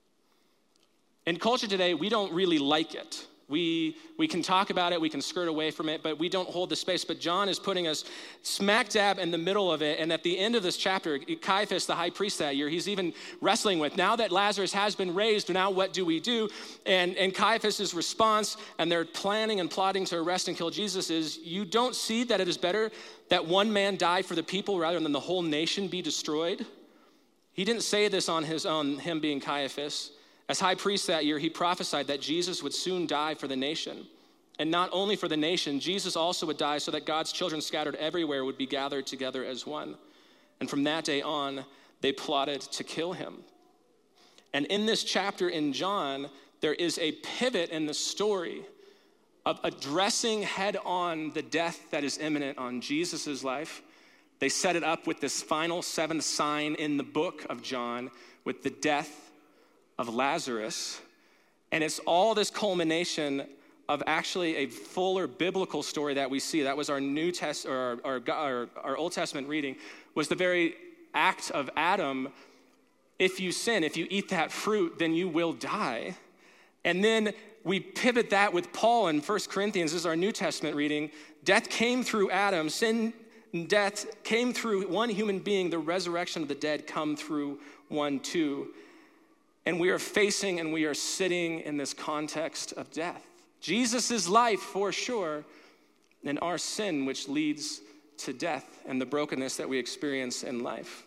In culture today, we don't really like it. We, we can talk about it, we can skirt away from it, but we don't hold the space. But John is putting us smack dab in the middle of it. And at the end of this chapter, Caiaphas, the high priest that year, he's even wrestling with, now that Lazarus has been raised, now what do we do? And, and Caiaphas' response, and they're planning and plotting to arrest and kill Jesus, is, you don't see that it is better that one man die for the people rather than the whole nation be destroyed? He didn't say this on his own, him being Caiaphas. As high priest that year, he prophesied that Jesus would soon die for the nation. And not only for the nation, Jesus also would die so that God's children scattered everywhere would be gathered together as one. And from that day on, they plotted to kill him. And in this chapter in John, there is a pivot in the story of addressing head on the death that is imminent on Jesus' life. They set it up with this final seventh sign in the book of John, with the death of Lazarus. And it's all this culmination of actually a fuller biblical story that we see. That was our New Test or our, our, our Old Testament reading, was the very act of Adam. If you sin, if you eat that fruit, then you will die. And then we pivot that with Paul in First Corinthians. This is our New Testament reading. Death came through Adam. Sin and death came through one human being. The resurrection of the dead come through one too. And we are facing and we are sitting in this context of death. Jesus' life for sure, and our sin, which leads to death and the brokenness that we experience in life.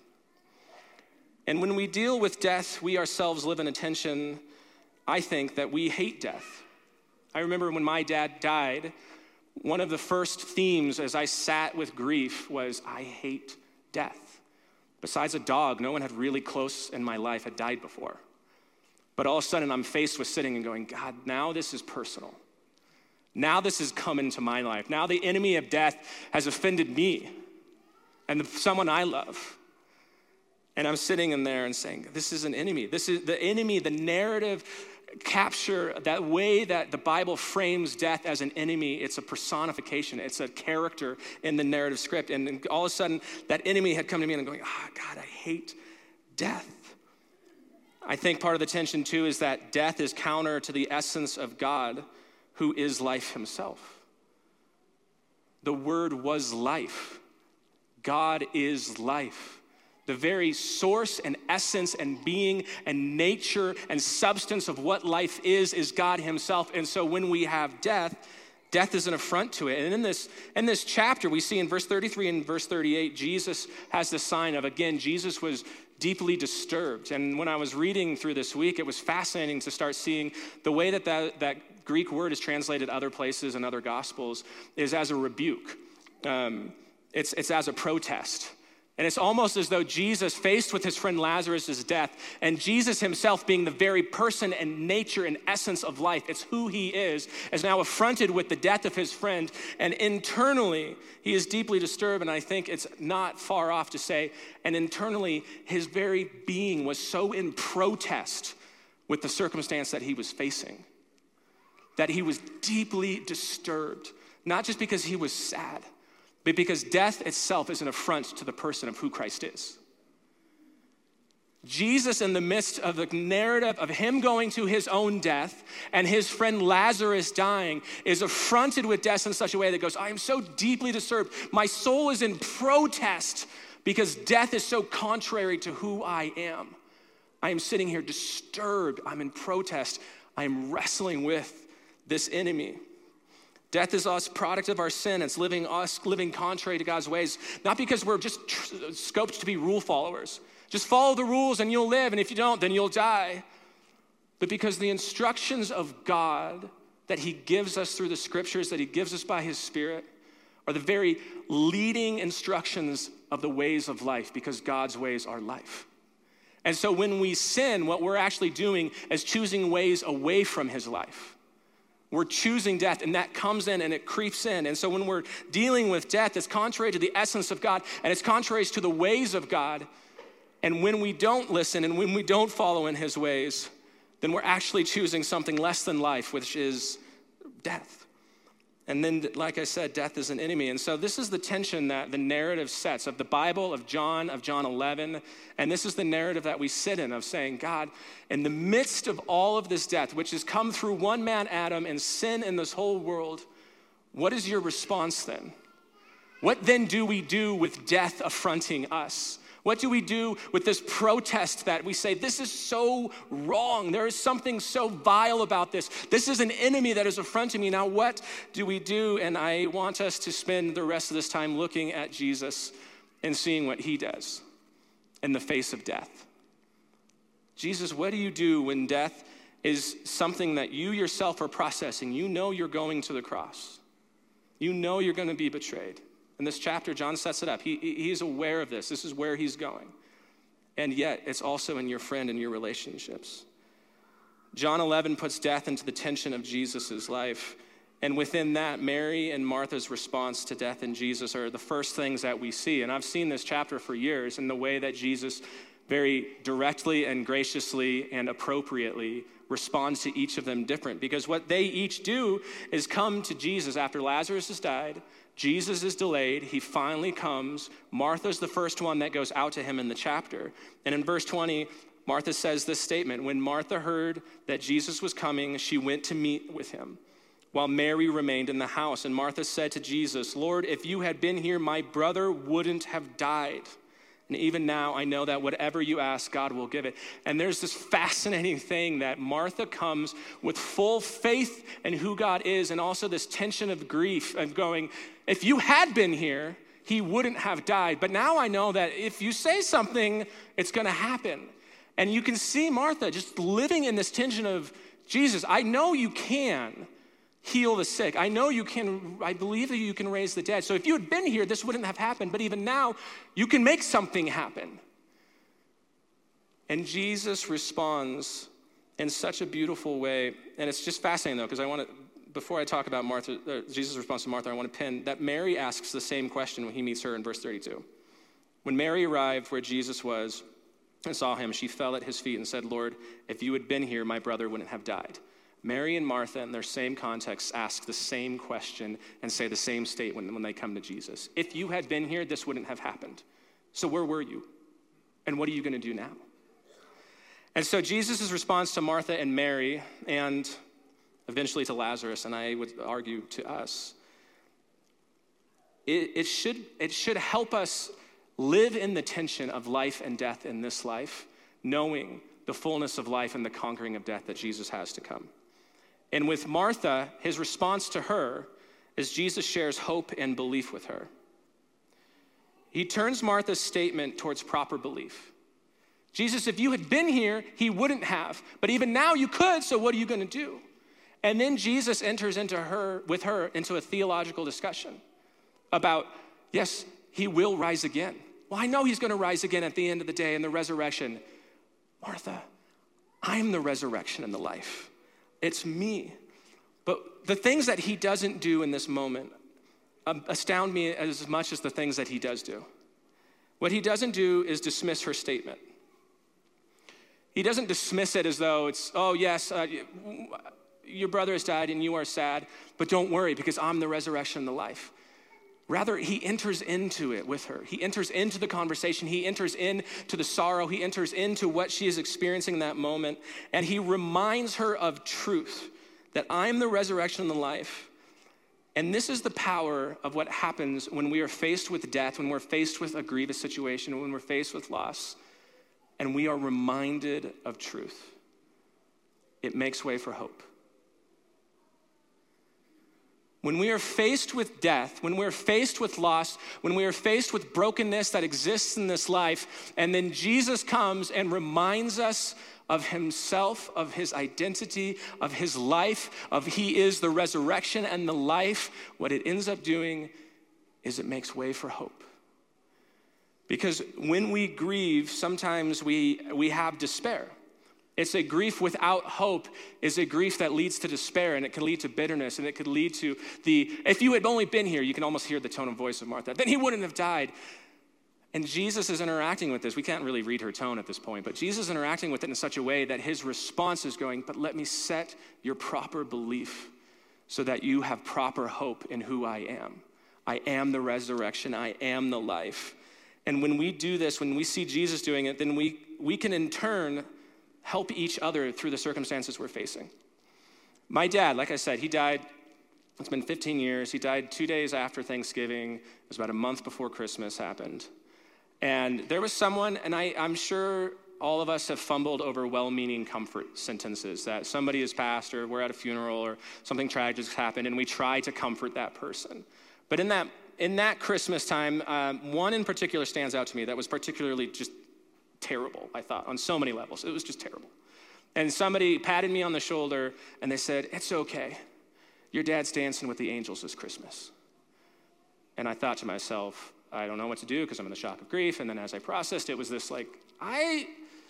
And when we deal with death, we ourselves live in a tension, I think, that we hate death. I remember when my dad died, one of the first themes as I sat with grief was, I hate death. Besides a dog, no one had really close in my life had died before. But all of a sudden, I'm faced with sitting and going, God, now this is personal. Now this has come into my life. Now the enemy of death has offended me and the, someone I love. And I'm sitting in there and saying, this is an enemy. This is the enemy, the narrative capture that way that the Bible frames death as an enemy. It's a personification. It's a character in the narrative script. And then all of a sudden, that enemy had come to me and I'm going, oh, God, I hate death. I think part of the tension too is that death is counter to the essence of God, who is life himself. The word was life. God is life. The very source and essence and being and nature and substance of what life is, is God himself. And so when we have death, death is an affront to it. And in this, in this chapter, we see in verse thirty-three and verse thirty-eight, Jesus has the sign of, again, Jesus was deeply disturbed. And when I was reading through this week, it was fascinating to start seeing the way that that, that Greek word is translated other places and other gospels is as a rebuke. Um, it's, it's as a protest. And it's almost as though Jesus, faced with his friend Lazarus' death, and Jesus himself being the very person and nature and essence of life, it's who he is, is now affronted with the death of his friend. And internally, he is deeply disturbed. And I think it's not far off to say, and internally, his very being was so in protest with the circumstance that he was facing, that he was deeply disturbed, not just because he was sad, but because death itself is an affront to the person of who Christ is. Jesus, in the midst of the narrative of him going to his own death and his friend Lazarus dying, is affronted with death in such a way that goes, I am so deeply disturbed. My soul is in protest because death is so contrary to who I am. I am sitting here disturbed. I'm in protest. I am wrestling with this enemy. Death is us, product of our sin. It's living us, living contrary to God's ways, not because we're just tr- scoped to be rule followers. Just follow the rules and you'll live, and if you don't, then you'll die. But because the instructions of God that he gives us through the scriptures, that he gives us by his Spirit, are the very leading instructions of the ways of life, because God's ways are life. And so when we sin, what we're actually doing is choosing ways away from his life. We're choosing death, and that comes in and it creeps in. And so when we're dealing with death, it's contrary to the essence of God, and it's contrary to the ways of God. And when we don't listen and when we don't follow in his ways, then we're actually choosing something less than life, which is death. And then, like I said, death is an enemy. And so this is the tension that the narrative sets of the Bible, of John, of John eleven. And this is the narrative that we sit in, of saying, God, in the midst of all of this death, which has come through one man, Adam, and sin in this whole world, what is your response then? What then do we do with death affronting us? What do we do with this protest that we say, this is so wrong. There is something so vile about this. This is an enemy that is affronting me. Now, what do we do? And I want us to spend the rest of this time looking at Jesus and seeing what he does in the face of death. Jesus, what do you do when death is something that you yourself are processing? You know you're going to the cross. You know you're going to be betrayed. In this chapter, John sets it up. He, he's aware of this. This is where he's going. And yet, it's also in your friend and your relationships. John eleven puts death into the tension of Jesus' life. And within that, Mary and Martha's response to death in Jesus are the first things that we see. And I've seen this chapter for years in the way that Jesus very directly and graciously and appropriately responds to each of them different. Because what they each do is come to Jesus after Lazarus has died. Jesus is delayed. He finally comes. Martha's the first one that goes out to him in the chapter. And in verse twenty, Martha says this statement: when Martha heard that Jesus was coming, she went to meet with him, while Mary remained in the house. And Martha said to Jesus, Lord, if you had been here, my brother wouldn't have died. And even now, I know that whatever you ask, God will give it. And there's this fascinating thing that Martha comes with full faith in who God is, and also this tension of grief of going, if you had been here, he wouldn't have died. But now I know that if you say something, it's going to happen. And you can see Martha just living in this tension of, Jesus, I know you can heal the sick. I know you can, I believe that you can raise the dead. So if you had been here, this wouldn't have happened. But even now, you can make something happen. And Jesus responds in such a beautiful way. And it's just fascinating, though, because I want to, before I talk about Martha, uh, Jesus' response to Martha, I want to pin that Mary asks the same question when he meets her in verse thirty-two. When Mary arrived where Jesus was, and saw him, she fell at his feet and said, Lord, if you had been here, my brother wouldn't have died. Mary and Martha, in their same context, ask the same question and say the same statement when they come to Jesus. If you had been here, this wouldn't have happened. So where were you? And what are you going to do now? And so Jesus' response to Martha and Mary, and eventually to Lazarus, and I would argue to us, it, it should, it should help us live in the tension of life and death in this life, knowing the fullness of life and the conquering of death that Jesus has to come. And with Martha, his response to her is Jesus shares hope and belief with her. He turns Martha's statement towards proper belief. Jesus, if you had been here, he wouldn't have. But even now you could, so what are you going to do? And then Jesus enters into her, with her into a theological discussion about, yes, he will rise again. Well, I know he's going to rise again at the end of the day in the resurrection. Martha, I'm the resurrection and the life. It's me. But the things that he doesn't do in this moment astound me as much as the things that he does do. What he doesn't do is dismiss her statement. He doesn't dismiss it as though it's, oh yes, uh, your brother has died and you are sad, but don't worry because I'm the resurrection and the life. Rather, he enters into it with her. He enters into the conversation. He enters into the sorrow. He enters into what she is experiencing in that moment. And he reminds her of truth, that I'm the resurrection and the life. And this is the power of what happens when we are faced with death, when we're faced with a grievous situation, when we're faced with loss, and we are reminded of truth. It makes way for hope. When we are faced with death, when we're faced with loss, when we are faced with brokenness that exists in this life, and then Jesus comes and reminds us of himself, of his identity, of his life, of he is the resurrection and the life, what it ends up doing is it makes way for hope. Because when we grieve, sometimes we, we have despair. It's a grief without hope is a grief that leads to despair, and it can lead to bitterness, and it could lead to the, if you had only been here, you can almost hear the tone of voice of Martha, then he wouldn't have died. And Jesus is interacting with this. We can't really read her tone at this point, but Jesus is interacting with it in such a way that his response is going, but let me set your proper belief so that you have proper hope in who I am. I am the resurrection. I am the life. And when we do this, when we see Jesus doing it, then we, we can in turn help each other through the circumstances we're facing. My dad, like I said, he died, it's been fifteen years. He died two days after Thanksgiving. It was about a month before Christmas happened. And there was someone, and I, I'm sure all of us have fumbled over well-meaning comfort sentences that somebody has passed or we're at a funeral or something tragic has happened, and we try to comfort that person. But in that in that Christmas time, um, one in particular stands out to me that was particularly just terrible, I thought, on so many levels. It was just terrible. And somebody patted me on the shoulder and they said, it's okay. Your dad's dancing with the angels this Christmas. And I thought to myself, I don't know what to do because I'm in the shock of grief. And then as I processed, it was this like, I,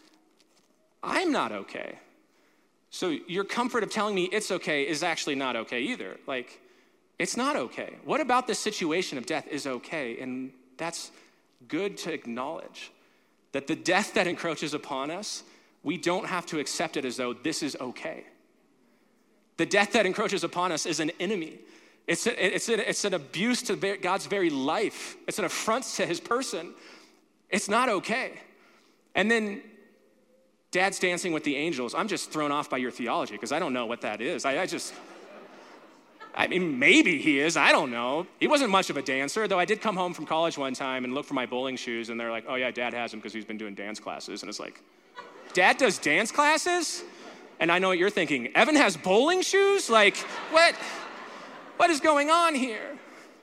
I'm not okay. So your comfort of telling me it's okay is actually not okay either. Like, it's not okay. What about this situation of death is okay? And that's good to acknowledge. That the death that encroaches upon us, we don't have to accept it as though this is okay. The death that encroaches upon us is an enemy. It's, a, it's, a, it's an abuse to God's very life. It's an affront to his person. It's not okay. And then Dad's dancing with the angels. I'm just thrown off by your theology because I don't know what that is. I, I just... I mean, maybe he is. I don't know. He wasn't much of a dancer, though I did come home from college one time and look for my bowling shoes, and they're like, oh, yeah, Dad has them because he's been doing dance classes. And it's like, Dad does dance classes? And I know what you're thinking. Evan has bowling shoes? Like, what? What is going on here?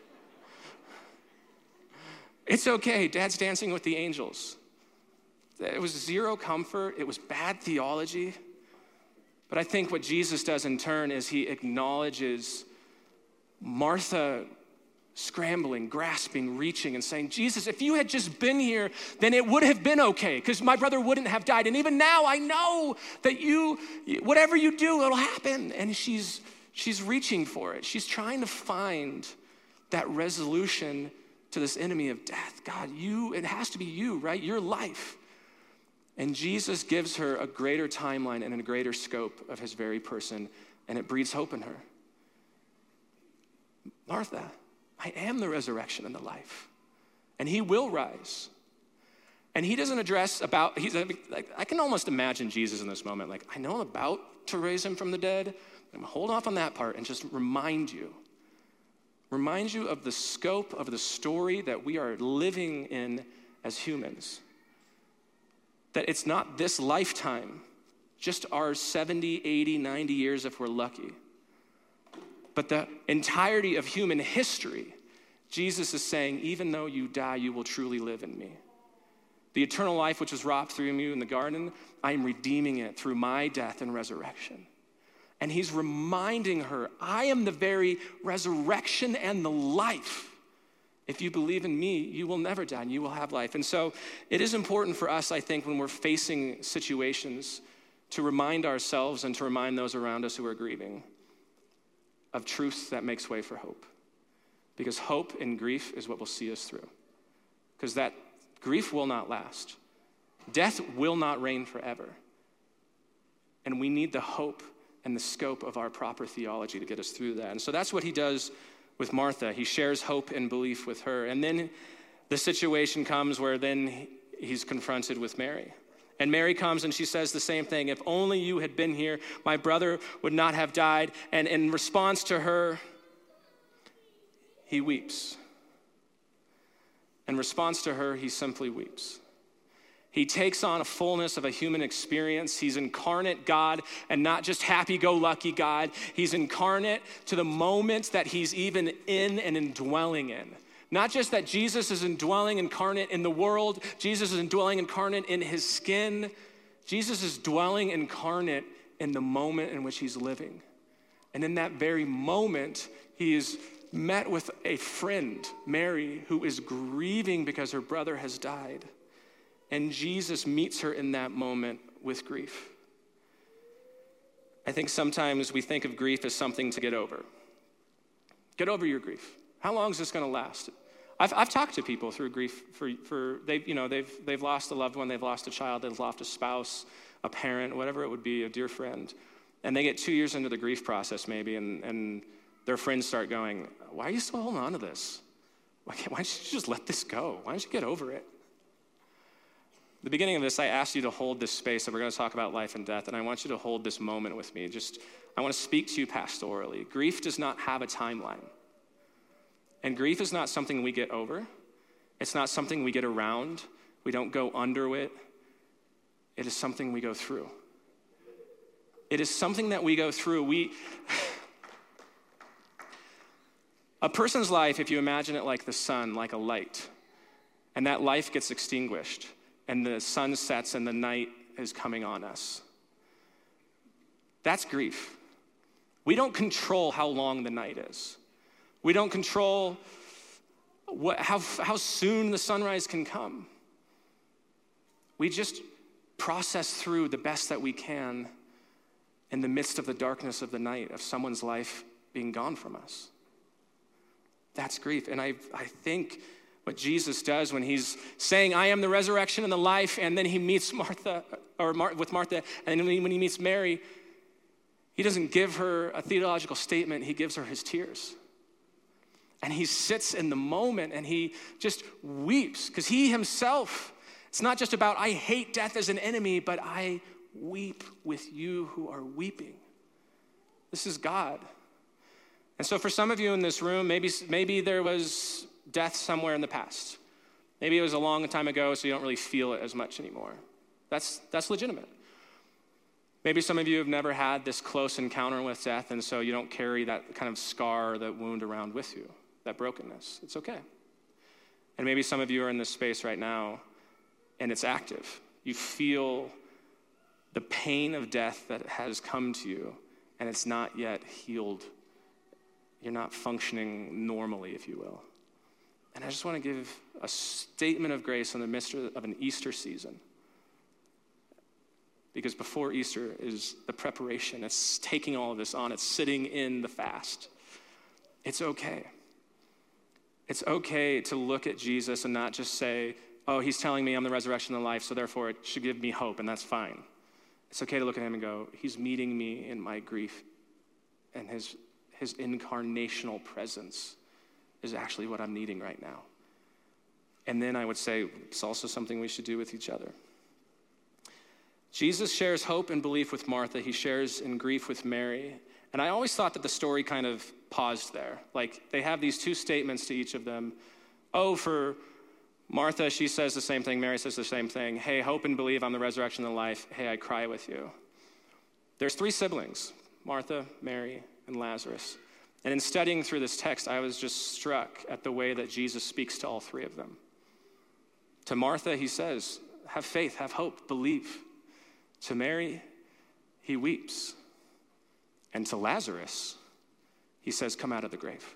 It's okay. Dad's dancing with the angels. It was zero comfort. It was bad theology. But I think what Jesus does in turn is he acknowledges Martha scrambling, grasping, reaching, and saying, Jesus, if you had just been here, then it would have been okay, because my brother wouldn't have died. And even now, I know that you, whatever you do, it'll happen. And she's she's reaching for it. She's trying to find that resolution to this enemy of death. God, you, it has to be you, right? Your life. And Jesus gives her a greater timeline and a greater scope of his very person, and it breeds hope in her. Martha, I am the resurrection and the life, and he will rise. And he doesn't address about, he's like, I can almost imagine Jesus in this moment, like, I know I'm about to raise him from the dead. I'm gonna hold off on that part and just remind you, remind you of the scope of the story that we are living in as humans. That it's not this lifetime, just our seventy, eighty, ninety years if we're lucky, but the entirety of human history. Jesus is saying, even though you die, you will truly live in me. The eternal life which was wrought through you in the garden, I am redeeming it through my death and resurrection. And he's reminding her, I am the very resurrection and the life. If you believe in me, you will never die and you will have life. And so it is important for us, I think, when we're facing situations to remind ourselves and to remind those around us who are grieving of truth that makes way for hope. Because hope in grief is what will see us through. Because that grief will not last. Death will not reign forever. And we need the hope and the scope of our proper theology to get us through that. And so that's what he does with Martha. He shares hope and belief with her. And then the situation comes where then he's confronted with Mary. And Mary comes and she says the same thing. If only you had been here, my brother would not have died. And in response to her, he weeps. In response to her, he simply weeps. He takes on a fullness of a human experience. He's incarnate God and not just happy-go-lucky God. He's incarnate to the moment that he's even in and indwelling in. Not just that Jesus is indwelling incarnate in the world. Jesus is indwelling incarnate in his skin. Jesus is dwelling incarnate in the moment in which he's living. And in that very moment, he is met with a friend, Mary, who is grieving because her brother has died. And Jesus meets her in that moment with grief. I think sometimes we think of grief as something to get over. Get over your grief. How long is this going to last? I've, I've talked to people through grief for, for they've, you know, they've, they've lost a loved one, they've lost a child, they've lost a spouse, a parent, whatever it would be, a dear friend. And they get two years into the grief process maybe, and, and their friends start going, why are you still holding on to this? Why, can't, why don't you just let this go? Why don't you get over it? At the beginning of this, I asked you to hold this space, and we're going to talk about life and death, and I want you to hold this moment with me. Just, I want to speak to you pastorally. Grief does not have a timeline. And grief is not something we get over. It's not something we get around. We don't go under it. It is something we go through. It is something that we go through. We, a person's life, if you imagine it like the sun, like a light, and that life gets extinguished, and the sun sets and the night is coming on us. That's grief. We don't control how long the night is. We don't control what, how, how soon the sunrise can come. We just process through the best that we can in the midst of the darkness of the night of someone's life being gone from us. That's grief. And I, I think what Jesus does when he's saying, I am the resurrection and the life, and then he meets Martha, or Mar- with Martha, and then when he meets Mary, he doesn't give her a theological statement, he gives her his tears. And he sits in the moment and he just weeps, because he himself, it's not just about, I hate death as an enemy, but I weep with you who are weeping. This is God. And so for some of you in this room, maybe, maybe there was death somewhere in the past. Maybe it was a long time ago, so you don't really feel it as much anymore. That's, that's legitimate. Maybe some of you have never had this close encounter with death, and so you don't carry that kind of scar or that wound around with you, that brokenness. It's okay. And maybe some of you are in this space right now, and it's active. You feel the pain of death that has come to you, and it's not yet healed. You're not functioning normally, if you will. And I just want to give a statement of grace in the midst of an Easter season. Because before Easter is the preparation. It's taking all of this on. It's sitting in the fast. It's okay. It's okay to look at Jesus and not just say, oh, he's telling me I'm the resurrection and the life, so therefore it should give me hope, and that's fine. It's okay to look at him and go, he's meeting me in my grief, and his, his incarnational presence is actually what I'm needing right now. And then I would say, it's also something we should do with each other. Jesus shares hope and belief with Martha. He shares in grief with Mary. And I always thought that the story kind of paused there. Like, they have these two statements to each of them. Oh, for Martha, she says the same thing. Mary says the same thing. Hey, hope and believe, I'm the resurrection and the life. Hey, I cry with you. There's three siblings, Martha, Mary, and Lazarus. And in studying through this text, I was just struck at the way that Jesus speaks to all three of them. To Martha, he says, have faith, have hope, believe. To Mary, he weeps. And to Lazarus, he says, come out of the grave.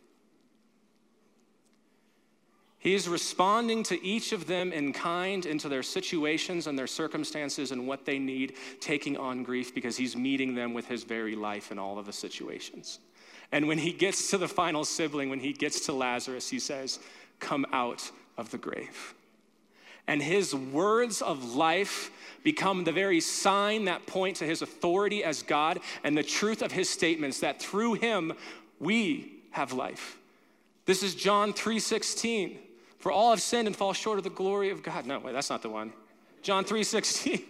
He is responding to each of them in kind into their situations and their circumstances and what they need, taking on grief because he's meeting them with his very life in all of the situations. And when he gets to the final sibling, when he gets to Lazarus, he says, come out of the grave. And his words of life become the very sign that point to his authority as God and the truth of his statements that through him we have life. This is John three sixteen. For all have sinned and fall short of the glory of God. No, wait, that's not the one. John three sixteen.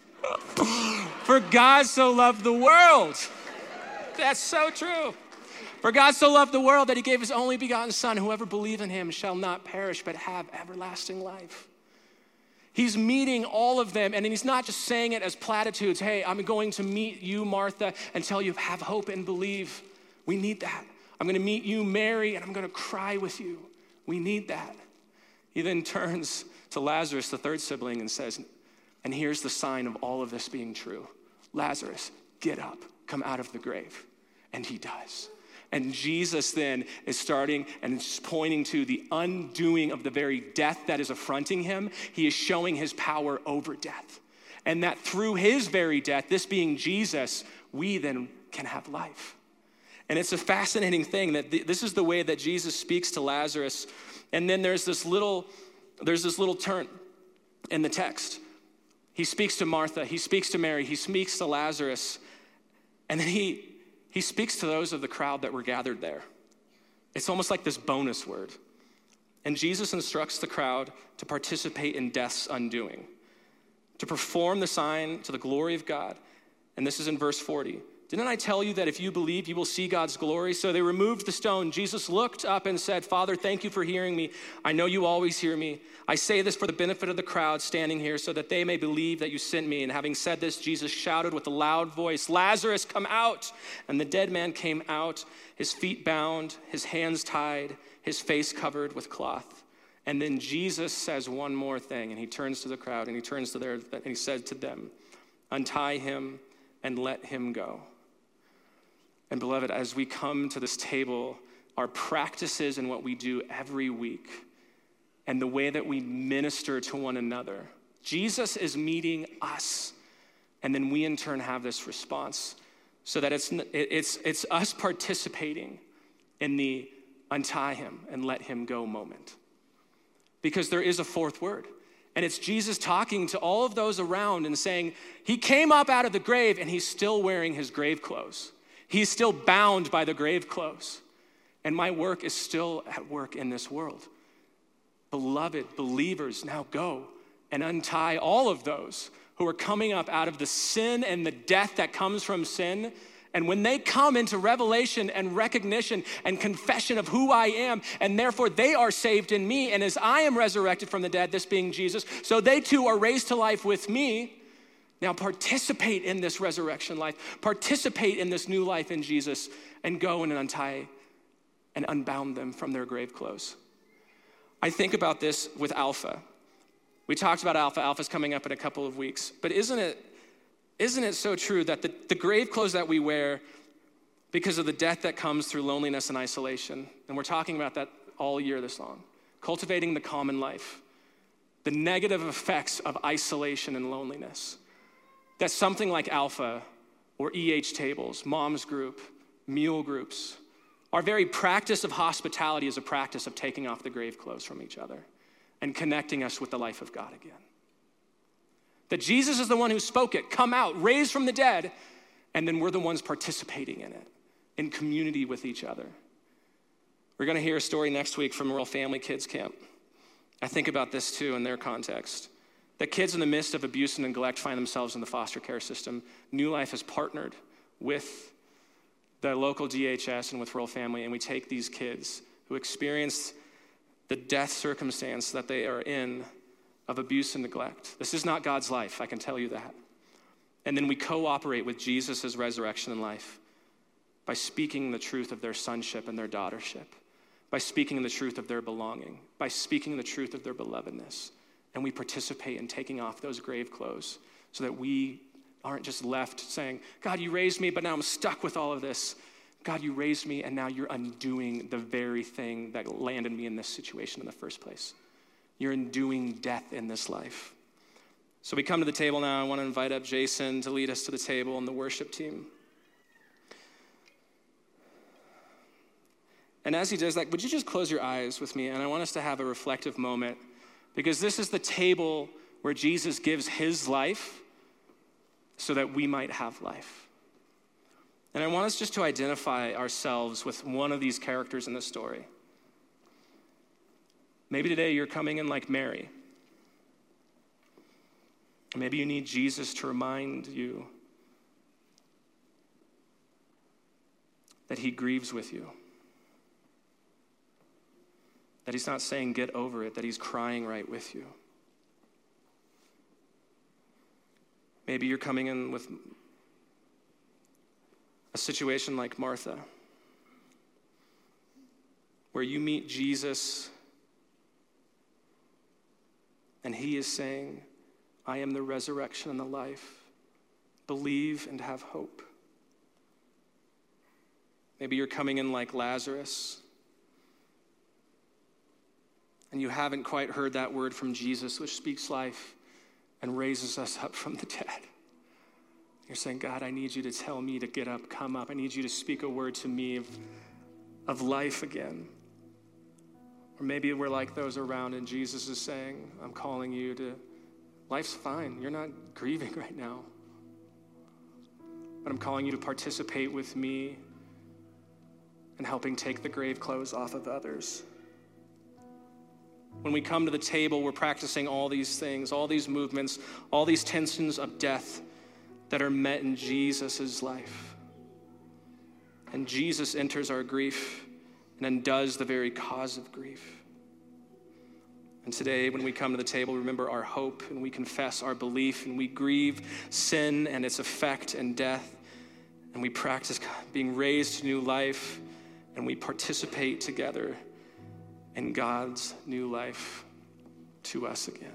For God so loved the world. That's so true. For God so loved the world that he gave his only begotten son. Whoever believes in him shall not perish but have everlasting life. He's meeting all of them, and he's not just saying it as platitudes. Hey, I'm going to meet you, Martha, and tell you have hope and believe. We need that. I'm going to meet you, Mary, and I'm going to cry with you. We need that. He then turns to Lazarus, the third sibling, and says, and here's the sign of all of this being true. Lazarus, get up, come out of the grave. And he does. And Jesus then is starting and pointing to the undoing of the very death that is affronting him. He is showing his power over death. And that through his very death, this being Jesus, we then can have life. And it's a fascinating thing that th- this is the way that Jesus speaks to Lazarus. And then there's this little, there's this little turn in the text. He speaks to Martha, he speaks to Mary, he speaks to Lazarus, and then he He speaks to those of the crowd that were gathered there. It's almost like this bonus word. And Jesus instructs the crowd to participate in death's undoing, to perform the sign to the glory of God. And this is in verse forty. Didn't I tell you that if you believe, you will see God's glory? So they removed the stone. Jesus looked up and said, Father, thank you for hearing me. I know you always hear me. I say this for the benefit of the crowd standing here so that they may believe that you sent me. And having said this, Jesus shouted with a loud voice, Lazarus, come out. And the dead man came out, his feet bound, his hands tied, his face covered with cloth. And then Jesus says one more thing, and he turns to the crowd, and he turns to their, and he said to them, untie him and let him go. And beloved, as we come to this table, our practices and what we do every week and the way that we minister to one another, Jesus is meeting us. And then we in turn have this response so that it's, it's, it's us participating in the untie him and let him go moment. Because there is a fourth word. And it's Jesus talking to all of those around and saying, he came up out of the grave and he's still wearing his grave clothes. He's still bound by the grave clothes. And my work is still at work in this world. Beloved believers, now go and untie all of those who are coming up out of the sin and the death that comes from sin. And when they come into revelation and recognition and confession of who I am, and therefore they are saved in me, and as I am resurrected from the dead, this being Jesus, so they too are raised to life with me. Now participate in this resurrection life. Participate in this new life in Jesus and go and untie and unbound them from their grave clothes. I think about this with Alpha. We talked about Alpha. Alpha's coming up in a couple of weeks. But isn't it, isn't it so true that the, the grave clothes that we wear because of the death that comes through loneliness and isolation, and we're talking about that all year this long, cultivating the common life, the negative effects of isolation and loneliness, that something like Alpha or E H tables, Mom's Group, meal groups, our very practice of hospitality is a practice of taking off the grave clothes from each other and connecting us with the life of God again. That Jesus is the one who spoke it, come out, raised from the dead, and then we're the ones participating in it, in community with each other. We're gonna hear a story next week from Royal Family Kids Camp. I think about this too in their context. That kids in the midst of abuse and neglect find themselves in the foster care system. New Life has partnered with the local D H S and with Royal Family, and we take these kids who experienced the death circumstance that they are in of abuse and neglect. This is not God's life, I can tell you that. And then we cooperate with Jesus' resurrection and life by speaking the truth of their sonship and their daughtership, by speaking the truth of their belonging, by speaking the truth of their belovedness. And we participate in taking off those grave clothes so that we aren't just left saying, God, you raised me, but now I'm stuck with all of this. God, you raised me, and now you're undoing the very thing that landed me in this situation in the first place. You're undoing death in this life. So we come to the table now. I want to invite up Jason to lead us to the table and the worship team. And as he does that, would you just close your eyes with me? And I want us to have a reflective moment, because this is the table where Jesus gives his life so that we might have life. And I want us just to identify ourselves with one of these characters in the story. Maybe today you're coming in like Mary. Maybe you need Jesus to remind you that he grieves with you. That he's not saying get over it, that he's crying right with you. Maybe you're coming in with a situation like Martha, where you meet Jesus and he is saying, I am the resurrection and the life. Believe and have hope. Maybe you're coming in like Lazarus and you haven't quite heard that word from Jesus, which speaks life and raises us up from the dead. You're saying, God, I need you to tell me to get up, come up. I need you to speak a word to me of, of life again. Or maybe we're like those around and Jesus is saying, I'm calling you to, life's fine. You're not grieving right now. But I'm calling you to participate with me in helping take the grave clothes off of others. When we come to the table, we're practicing all these things, all these movements, all these tensions of death that are met in Jesus' life. And Jesus enters our grief and undoes the very cause of grief. And today, when we come to the table, remember our hope, and we confess our belief, and we grieve sin and its effect and death, and we practice being raised to new life, and we participate together in God's new life to us again.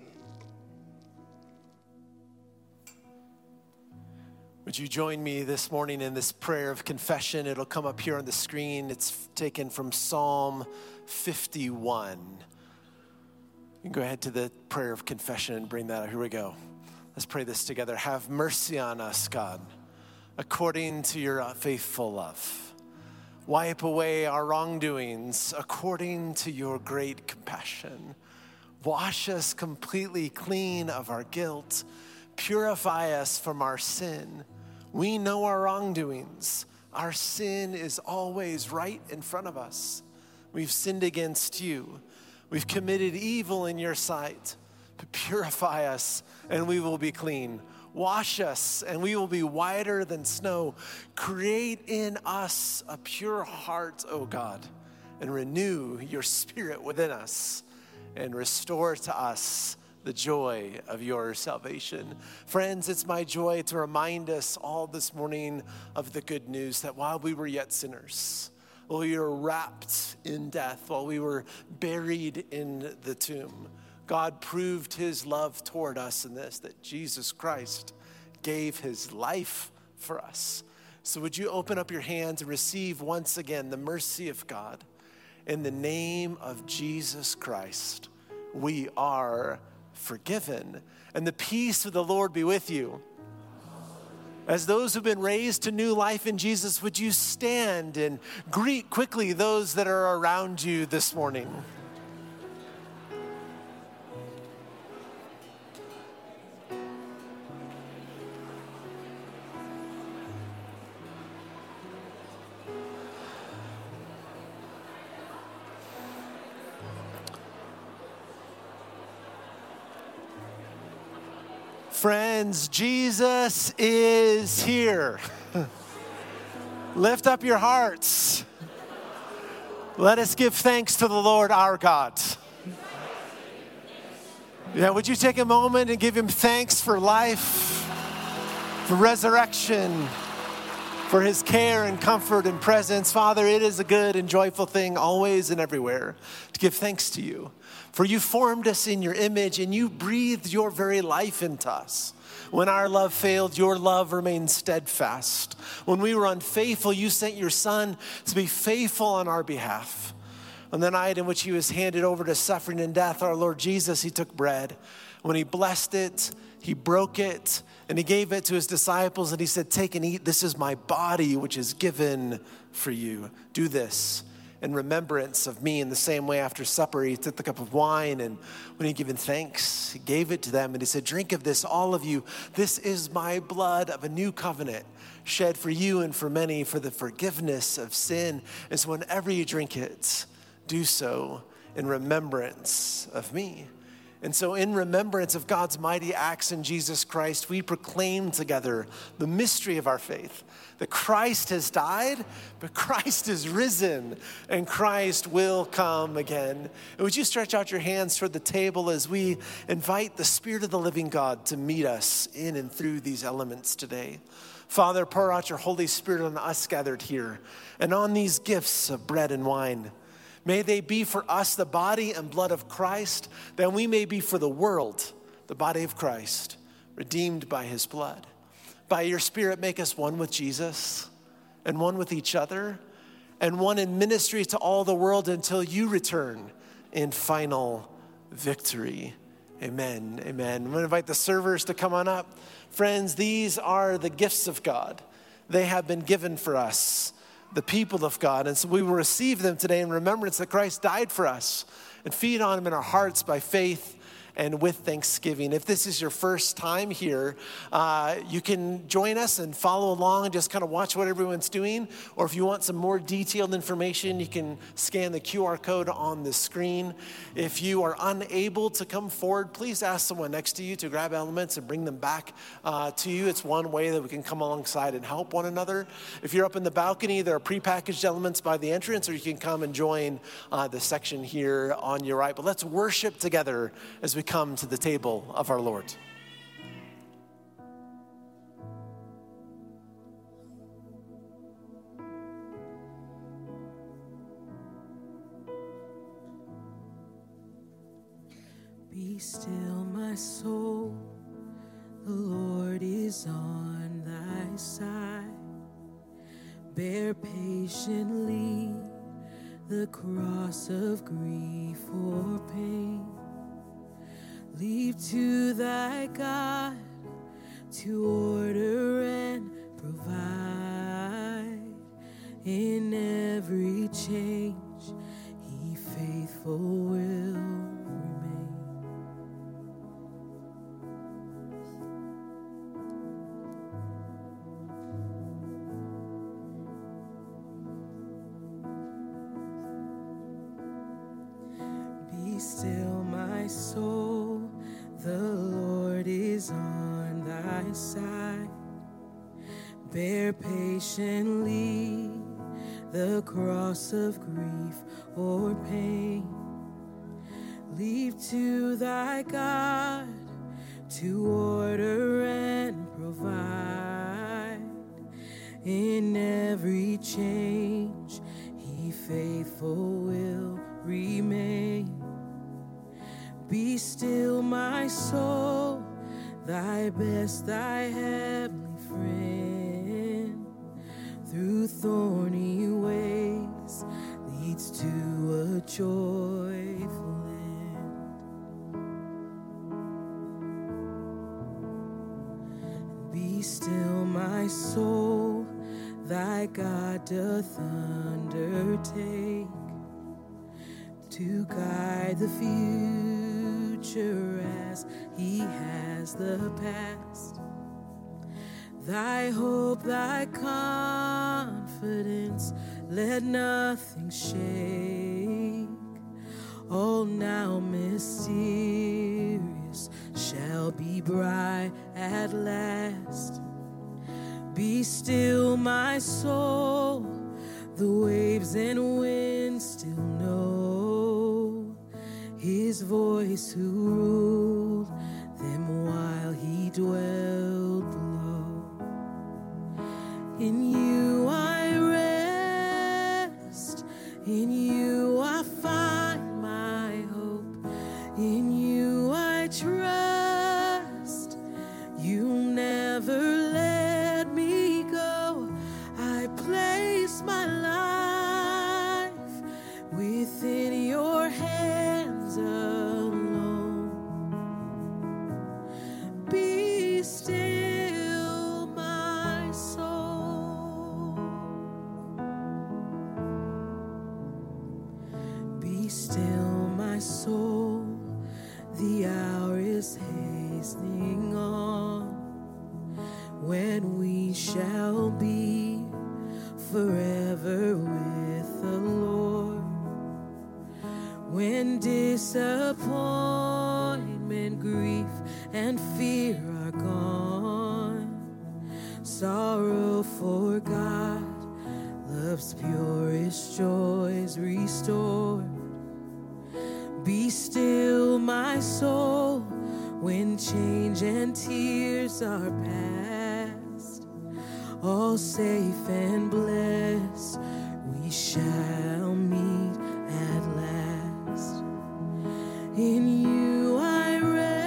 Would you join me this morning in this prayer of confession? It'll come up here on the screen. It's taken from Psalm fifty-one. You can go ahead to the prayer of confession and bring that up. Here we go. Let's pray this together. Have mercy on us, God, according to your faithful love. Wipe away our wrongdoings according to your great compassion. Wash us completely clean of our guilt. Purify us from our sin. We know our wrongdoings. Our sin is always right in front of us. We've sinned against you. We've committed evil in your sight. But purify us and we will be clean. Wash us and we will be whiter than snow. Create in us a pure heart, O God, and renew your spirit within us and restore to us the joy of your salvation. Friends, it's my joy to remind us all this morning of the good news that while we were yet sinners, while we were wrapped in death, while we were buried in the tomb, God proved his love toward us in this, that Jesus Christ gave his life for us. So would you open up your hands and receive once again the mercy of God? In the name of Jesus Christ, we are forgiven. And the peace of the Lord be with you. As those who've been raised to new life in Jesus, would you stand and greet quickly those that are around you this morning? Friends, Jesus is here. Lift up your hearts. Let us give thanks to the Lord our God. Yeah, would you take a moment and give him thanks for life, for resurrection, for his care and comfort and presence. Father, it is a good and joyful thing always and everywhere to give thanks to you. For you formed us in your image and you breathed your very life into us. When our love failed, your love remained steadfast. When we were unfaithful, you sent your son to be faithful on our behalf. On the night in which he was handed over to suffering and death, our Lord Jesus, he took bread. When he blessed it, he broke it, and he gave it to his disciples, and he said, take and eat. This is my body, which is given for you. Do this in remembrance of me. In the same way, after supper, he took the cup of wine, and when he had given thanks, he gave it to them, and he said, drink of this, all of you. This is my blood of a new covenant, shed for you and for many for the forgiveness of sin. And so whenever you drink it, do so in remembrance of me. And so in remembrance of God's mighty acts in Jesus Christ, we proclaim together the mystery of our faith, that Christ has died, but Christ is risen, and Christ will come again. And would you stretch out your hands toward the table as we invite the Spirit of the living God to meet us in and through these elements today. Father, pour out your Holy Spirit on us gathered here and on these gifts of bread and wine. May they be for us the body and blood of Christ, that we may be for the world the body of Christ, redeemed by his blood. By your Spirit, make us one with Jesus and one with each other and one in ministry to all the world until you return in final victory. Amen, amen. I'm going to invite the servers to come on up. Friends, these are the gifts of God. They have been given for us, the people of God. And so we will receive them today in remembrance that Christ died for us and feed on them in our hearts by faith and with thanksgiving. If this is your first time here, uh, you can join us and follow along and just kind of watch what everyone's doing. Or if you want some more detailed information, you can scan the Q R code on the screen. If you are unable to come forward, please ask someone next to you to grab elements and bring them back uh, to you. It's one way that we can come alongside and help one another. If you're up in the balcony, there are prepackaged elements by the entrance, or you can come and join uh, the section here on your right. But let's worship together as we come to the table of our Lord. Be still, my soul, the Lord is on thy side. Bear patiently the cross of grief or pain. Leave to thy God to order and provide. In every change, he faithful will remain. Be still, my soul, the Lord is on thy side. Bear patiently the cross of grief or pain. Leave to thy God to order and provide. In every change, he faithful will remain. Be still, my soul, thy best, thy heavenly friend, through thorny ways leads to a joyful end. Be still, my soul, thy God doth undertake to guide the future as he has the past. Thy hope, thy confidence, let nothing shake. All now mysterious shall be bright at last. Be still, my soul, the waves and winds still know his voice who ruled them while he dwelled below. In you I rest, in you I find my hope, in you I trust. You'll never let me go. I place my life within your hands alone. Be still, my soul. Be still, my soul. The hour is hastening on when we shall be forever with the Lord. When disappointment, grief, and fear are gone, sorrow forgot, love's purest joys restored. Be still, my soul, when change and tears are past. All safe and blessed, we shall meet at last. In you I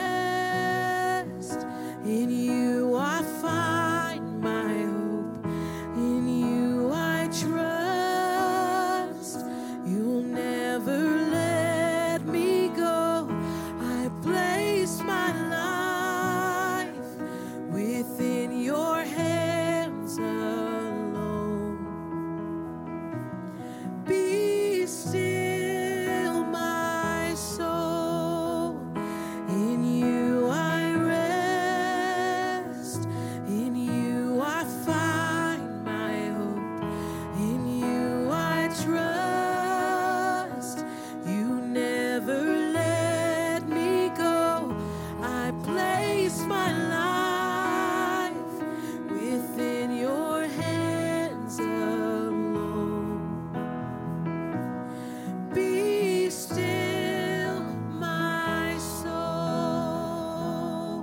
rest, in you I find my hope, in you I trust. You'll never let me go. I place my life within your hands alone. Be still, my soul. In you I rest, in you I find my hope, in you I trust. You never let me go. I place my life within your hands alone. Be still, my soul.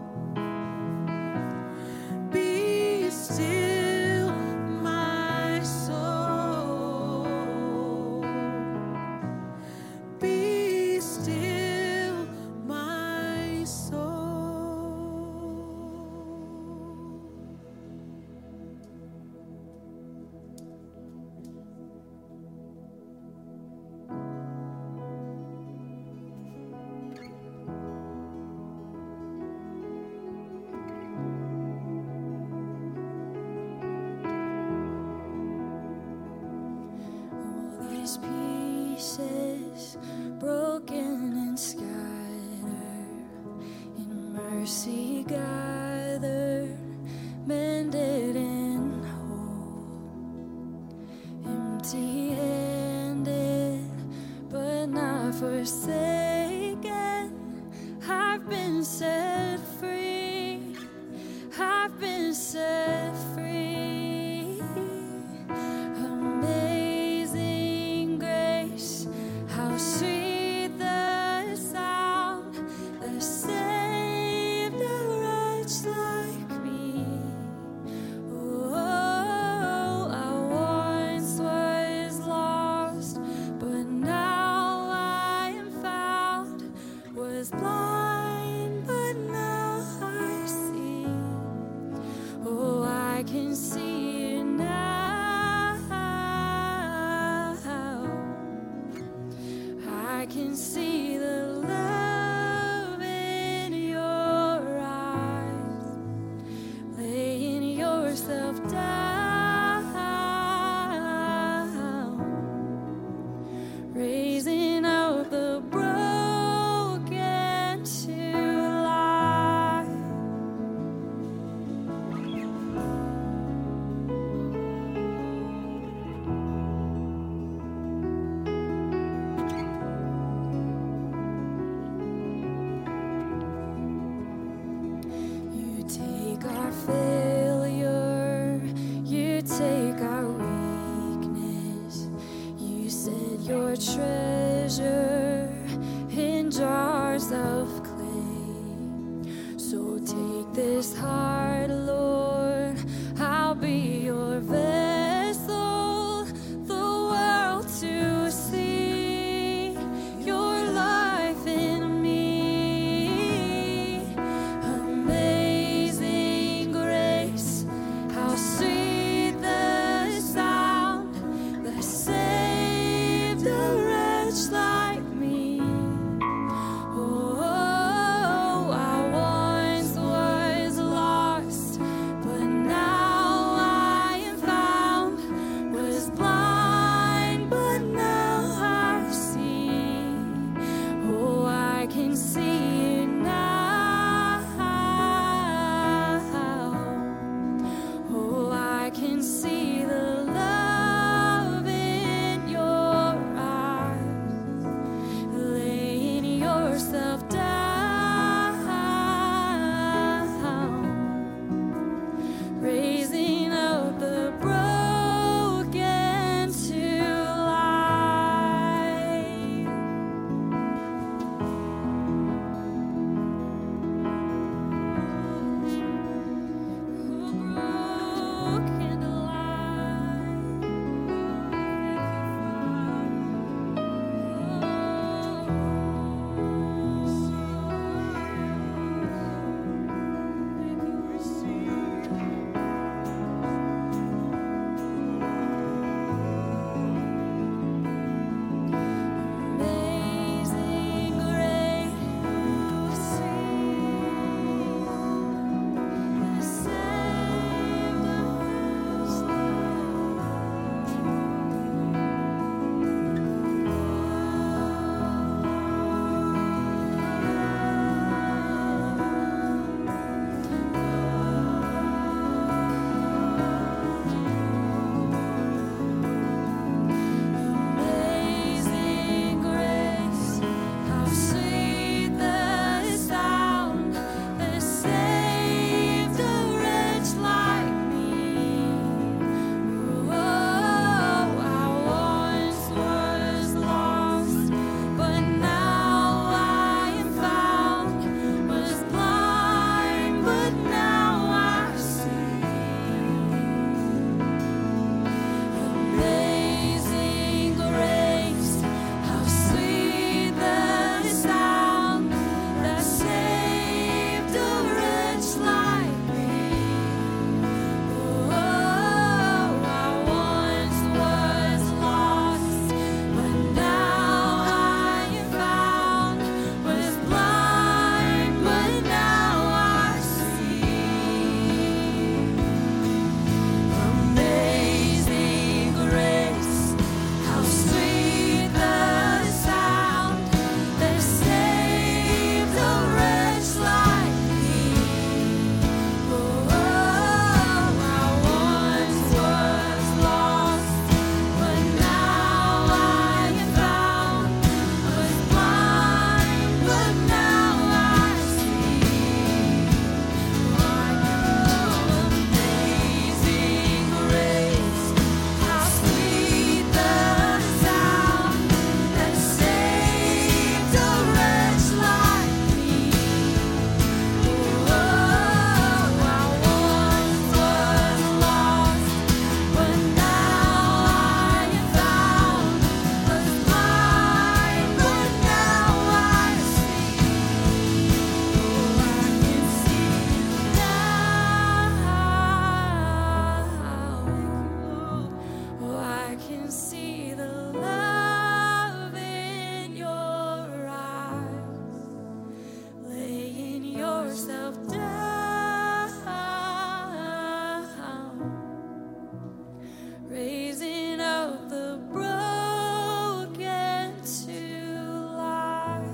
Be still, my soul. Be still, my soul. All these pieces broken and scattered, in mercy gathered, mended and whole, empty-handed but not forsaken. I've been set free. I've been set free. Amazing grace, how sweet the sound that saved a wretch like me. Oh, I once was lost, but now I am found. Was blind, but now I see. Oh, I can see it now. I can see the love in your eyes, laying yourself down, raising up the broken to life. raising up the broken to life.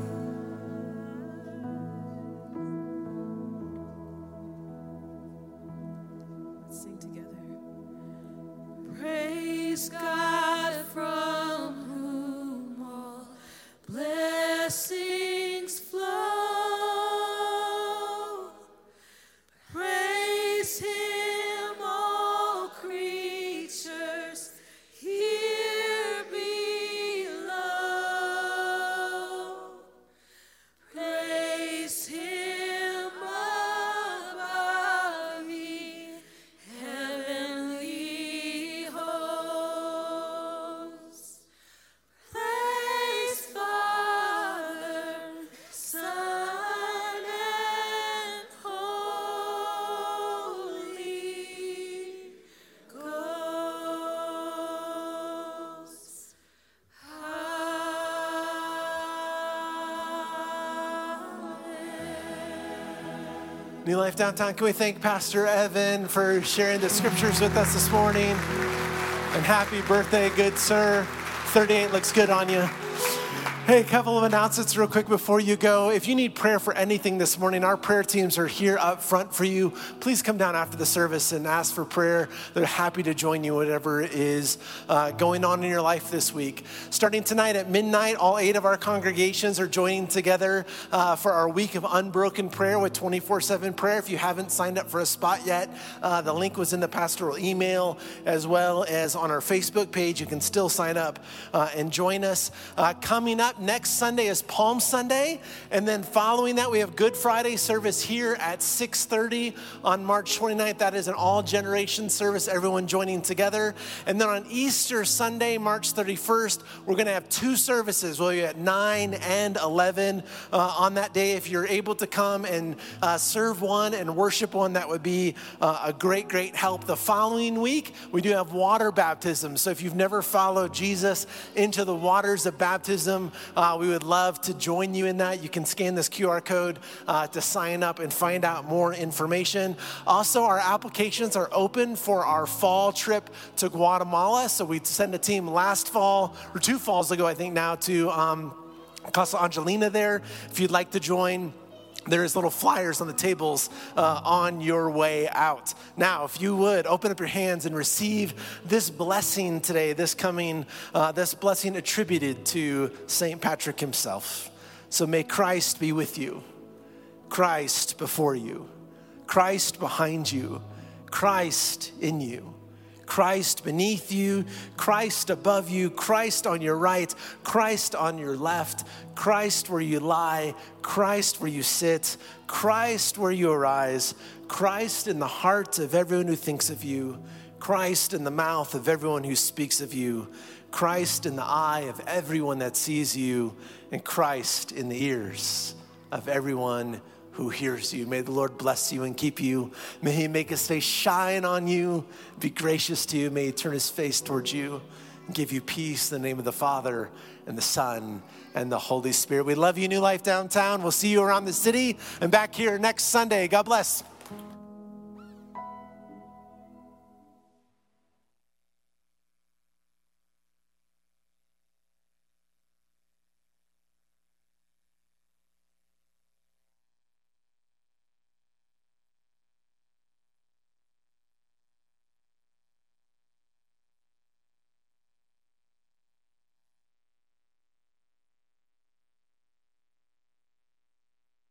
Let's sing together. Praise God from whom all blessings flow. Praise him, all creatures here below. Praise him above, ye heavenly hosts. Praise Father, Son, and Holy Ghost. New Life Downtown, can we thank Pastor Evan for sharing the scriptures with us this morning? And happy birthday, good sir. thirty-eight looks good on you. Hey, a couple of announcements real quick before you go. If you need prayer for anything this morning, our prayer teams are here up front for you. Please come down after the service and ask for prayer. They're happy to join you, whatever is uh, going on in your life this week. Starting tonight at midnight, all eight of our congregations are joining together uh, for our week of unbroken prayer with twenty-four seven prayer. If you haven't signed up for a spot yet, uh, the link was in the pastoral email as well as on our Facebook page. You can still sign up uh, and join us. Uh, coming up next Sunday is Palm Sunday, and then following that we have Good Friday service here at six thirty on March twenty-ninth. That is an all-generation service, everyone joining together. And then on Easter Sunday, March thirty-first, we're going to have two services. We'll be at nine and eleven uh, on that day. If you're able to come and uh, serve one and worship one, that would be uh, a great, great help. The following week, we do have water baptism. So if you've never followed Jesus into the waters of baptism, Uh, we would love to join you in that. You can scan this Q R code uh, to sign up and find out more information. Also, our applications are open for our fall trip to Guatemala. So we sent a team last fall, or two falls ago, I think now, to um, Casa Angelina there. If you'd like to join, there's little flyers on the tables uh, on your way out. Now, if you would, open up your hands and receive this blessing today, this coming, uh, this blessing attributed to Saint Patrick himself. So may Christ be with you, Christ before you, Christ behind you, Christ in you, Christ beneath you, Christ above you, Christ on your right, Christ on your left, Christ where you lie, Christ where you sit, Christ where you arise, Christ in the heart of everyone who thinks of you, Christ in the mouth of everyone who speaks of you, Christ in the eye of everyone that sees you, and Christ in the ears of everyone who hears you. May the Lord bless you and keep you. May he make his face shine on you, be gracious to you. May he turn his face towards you and give you peace in the name of the Father and the Son and the Holy Spirit. We love you, New Life Downtown. We'll see you around the city and back here next Sunday. God bless.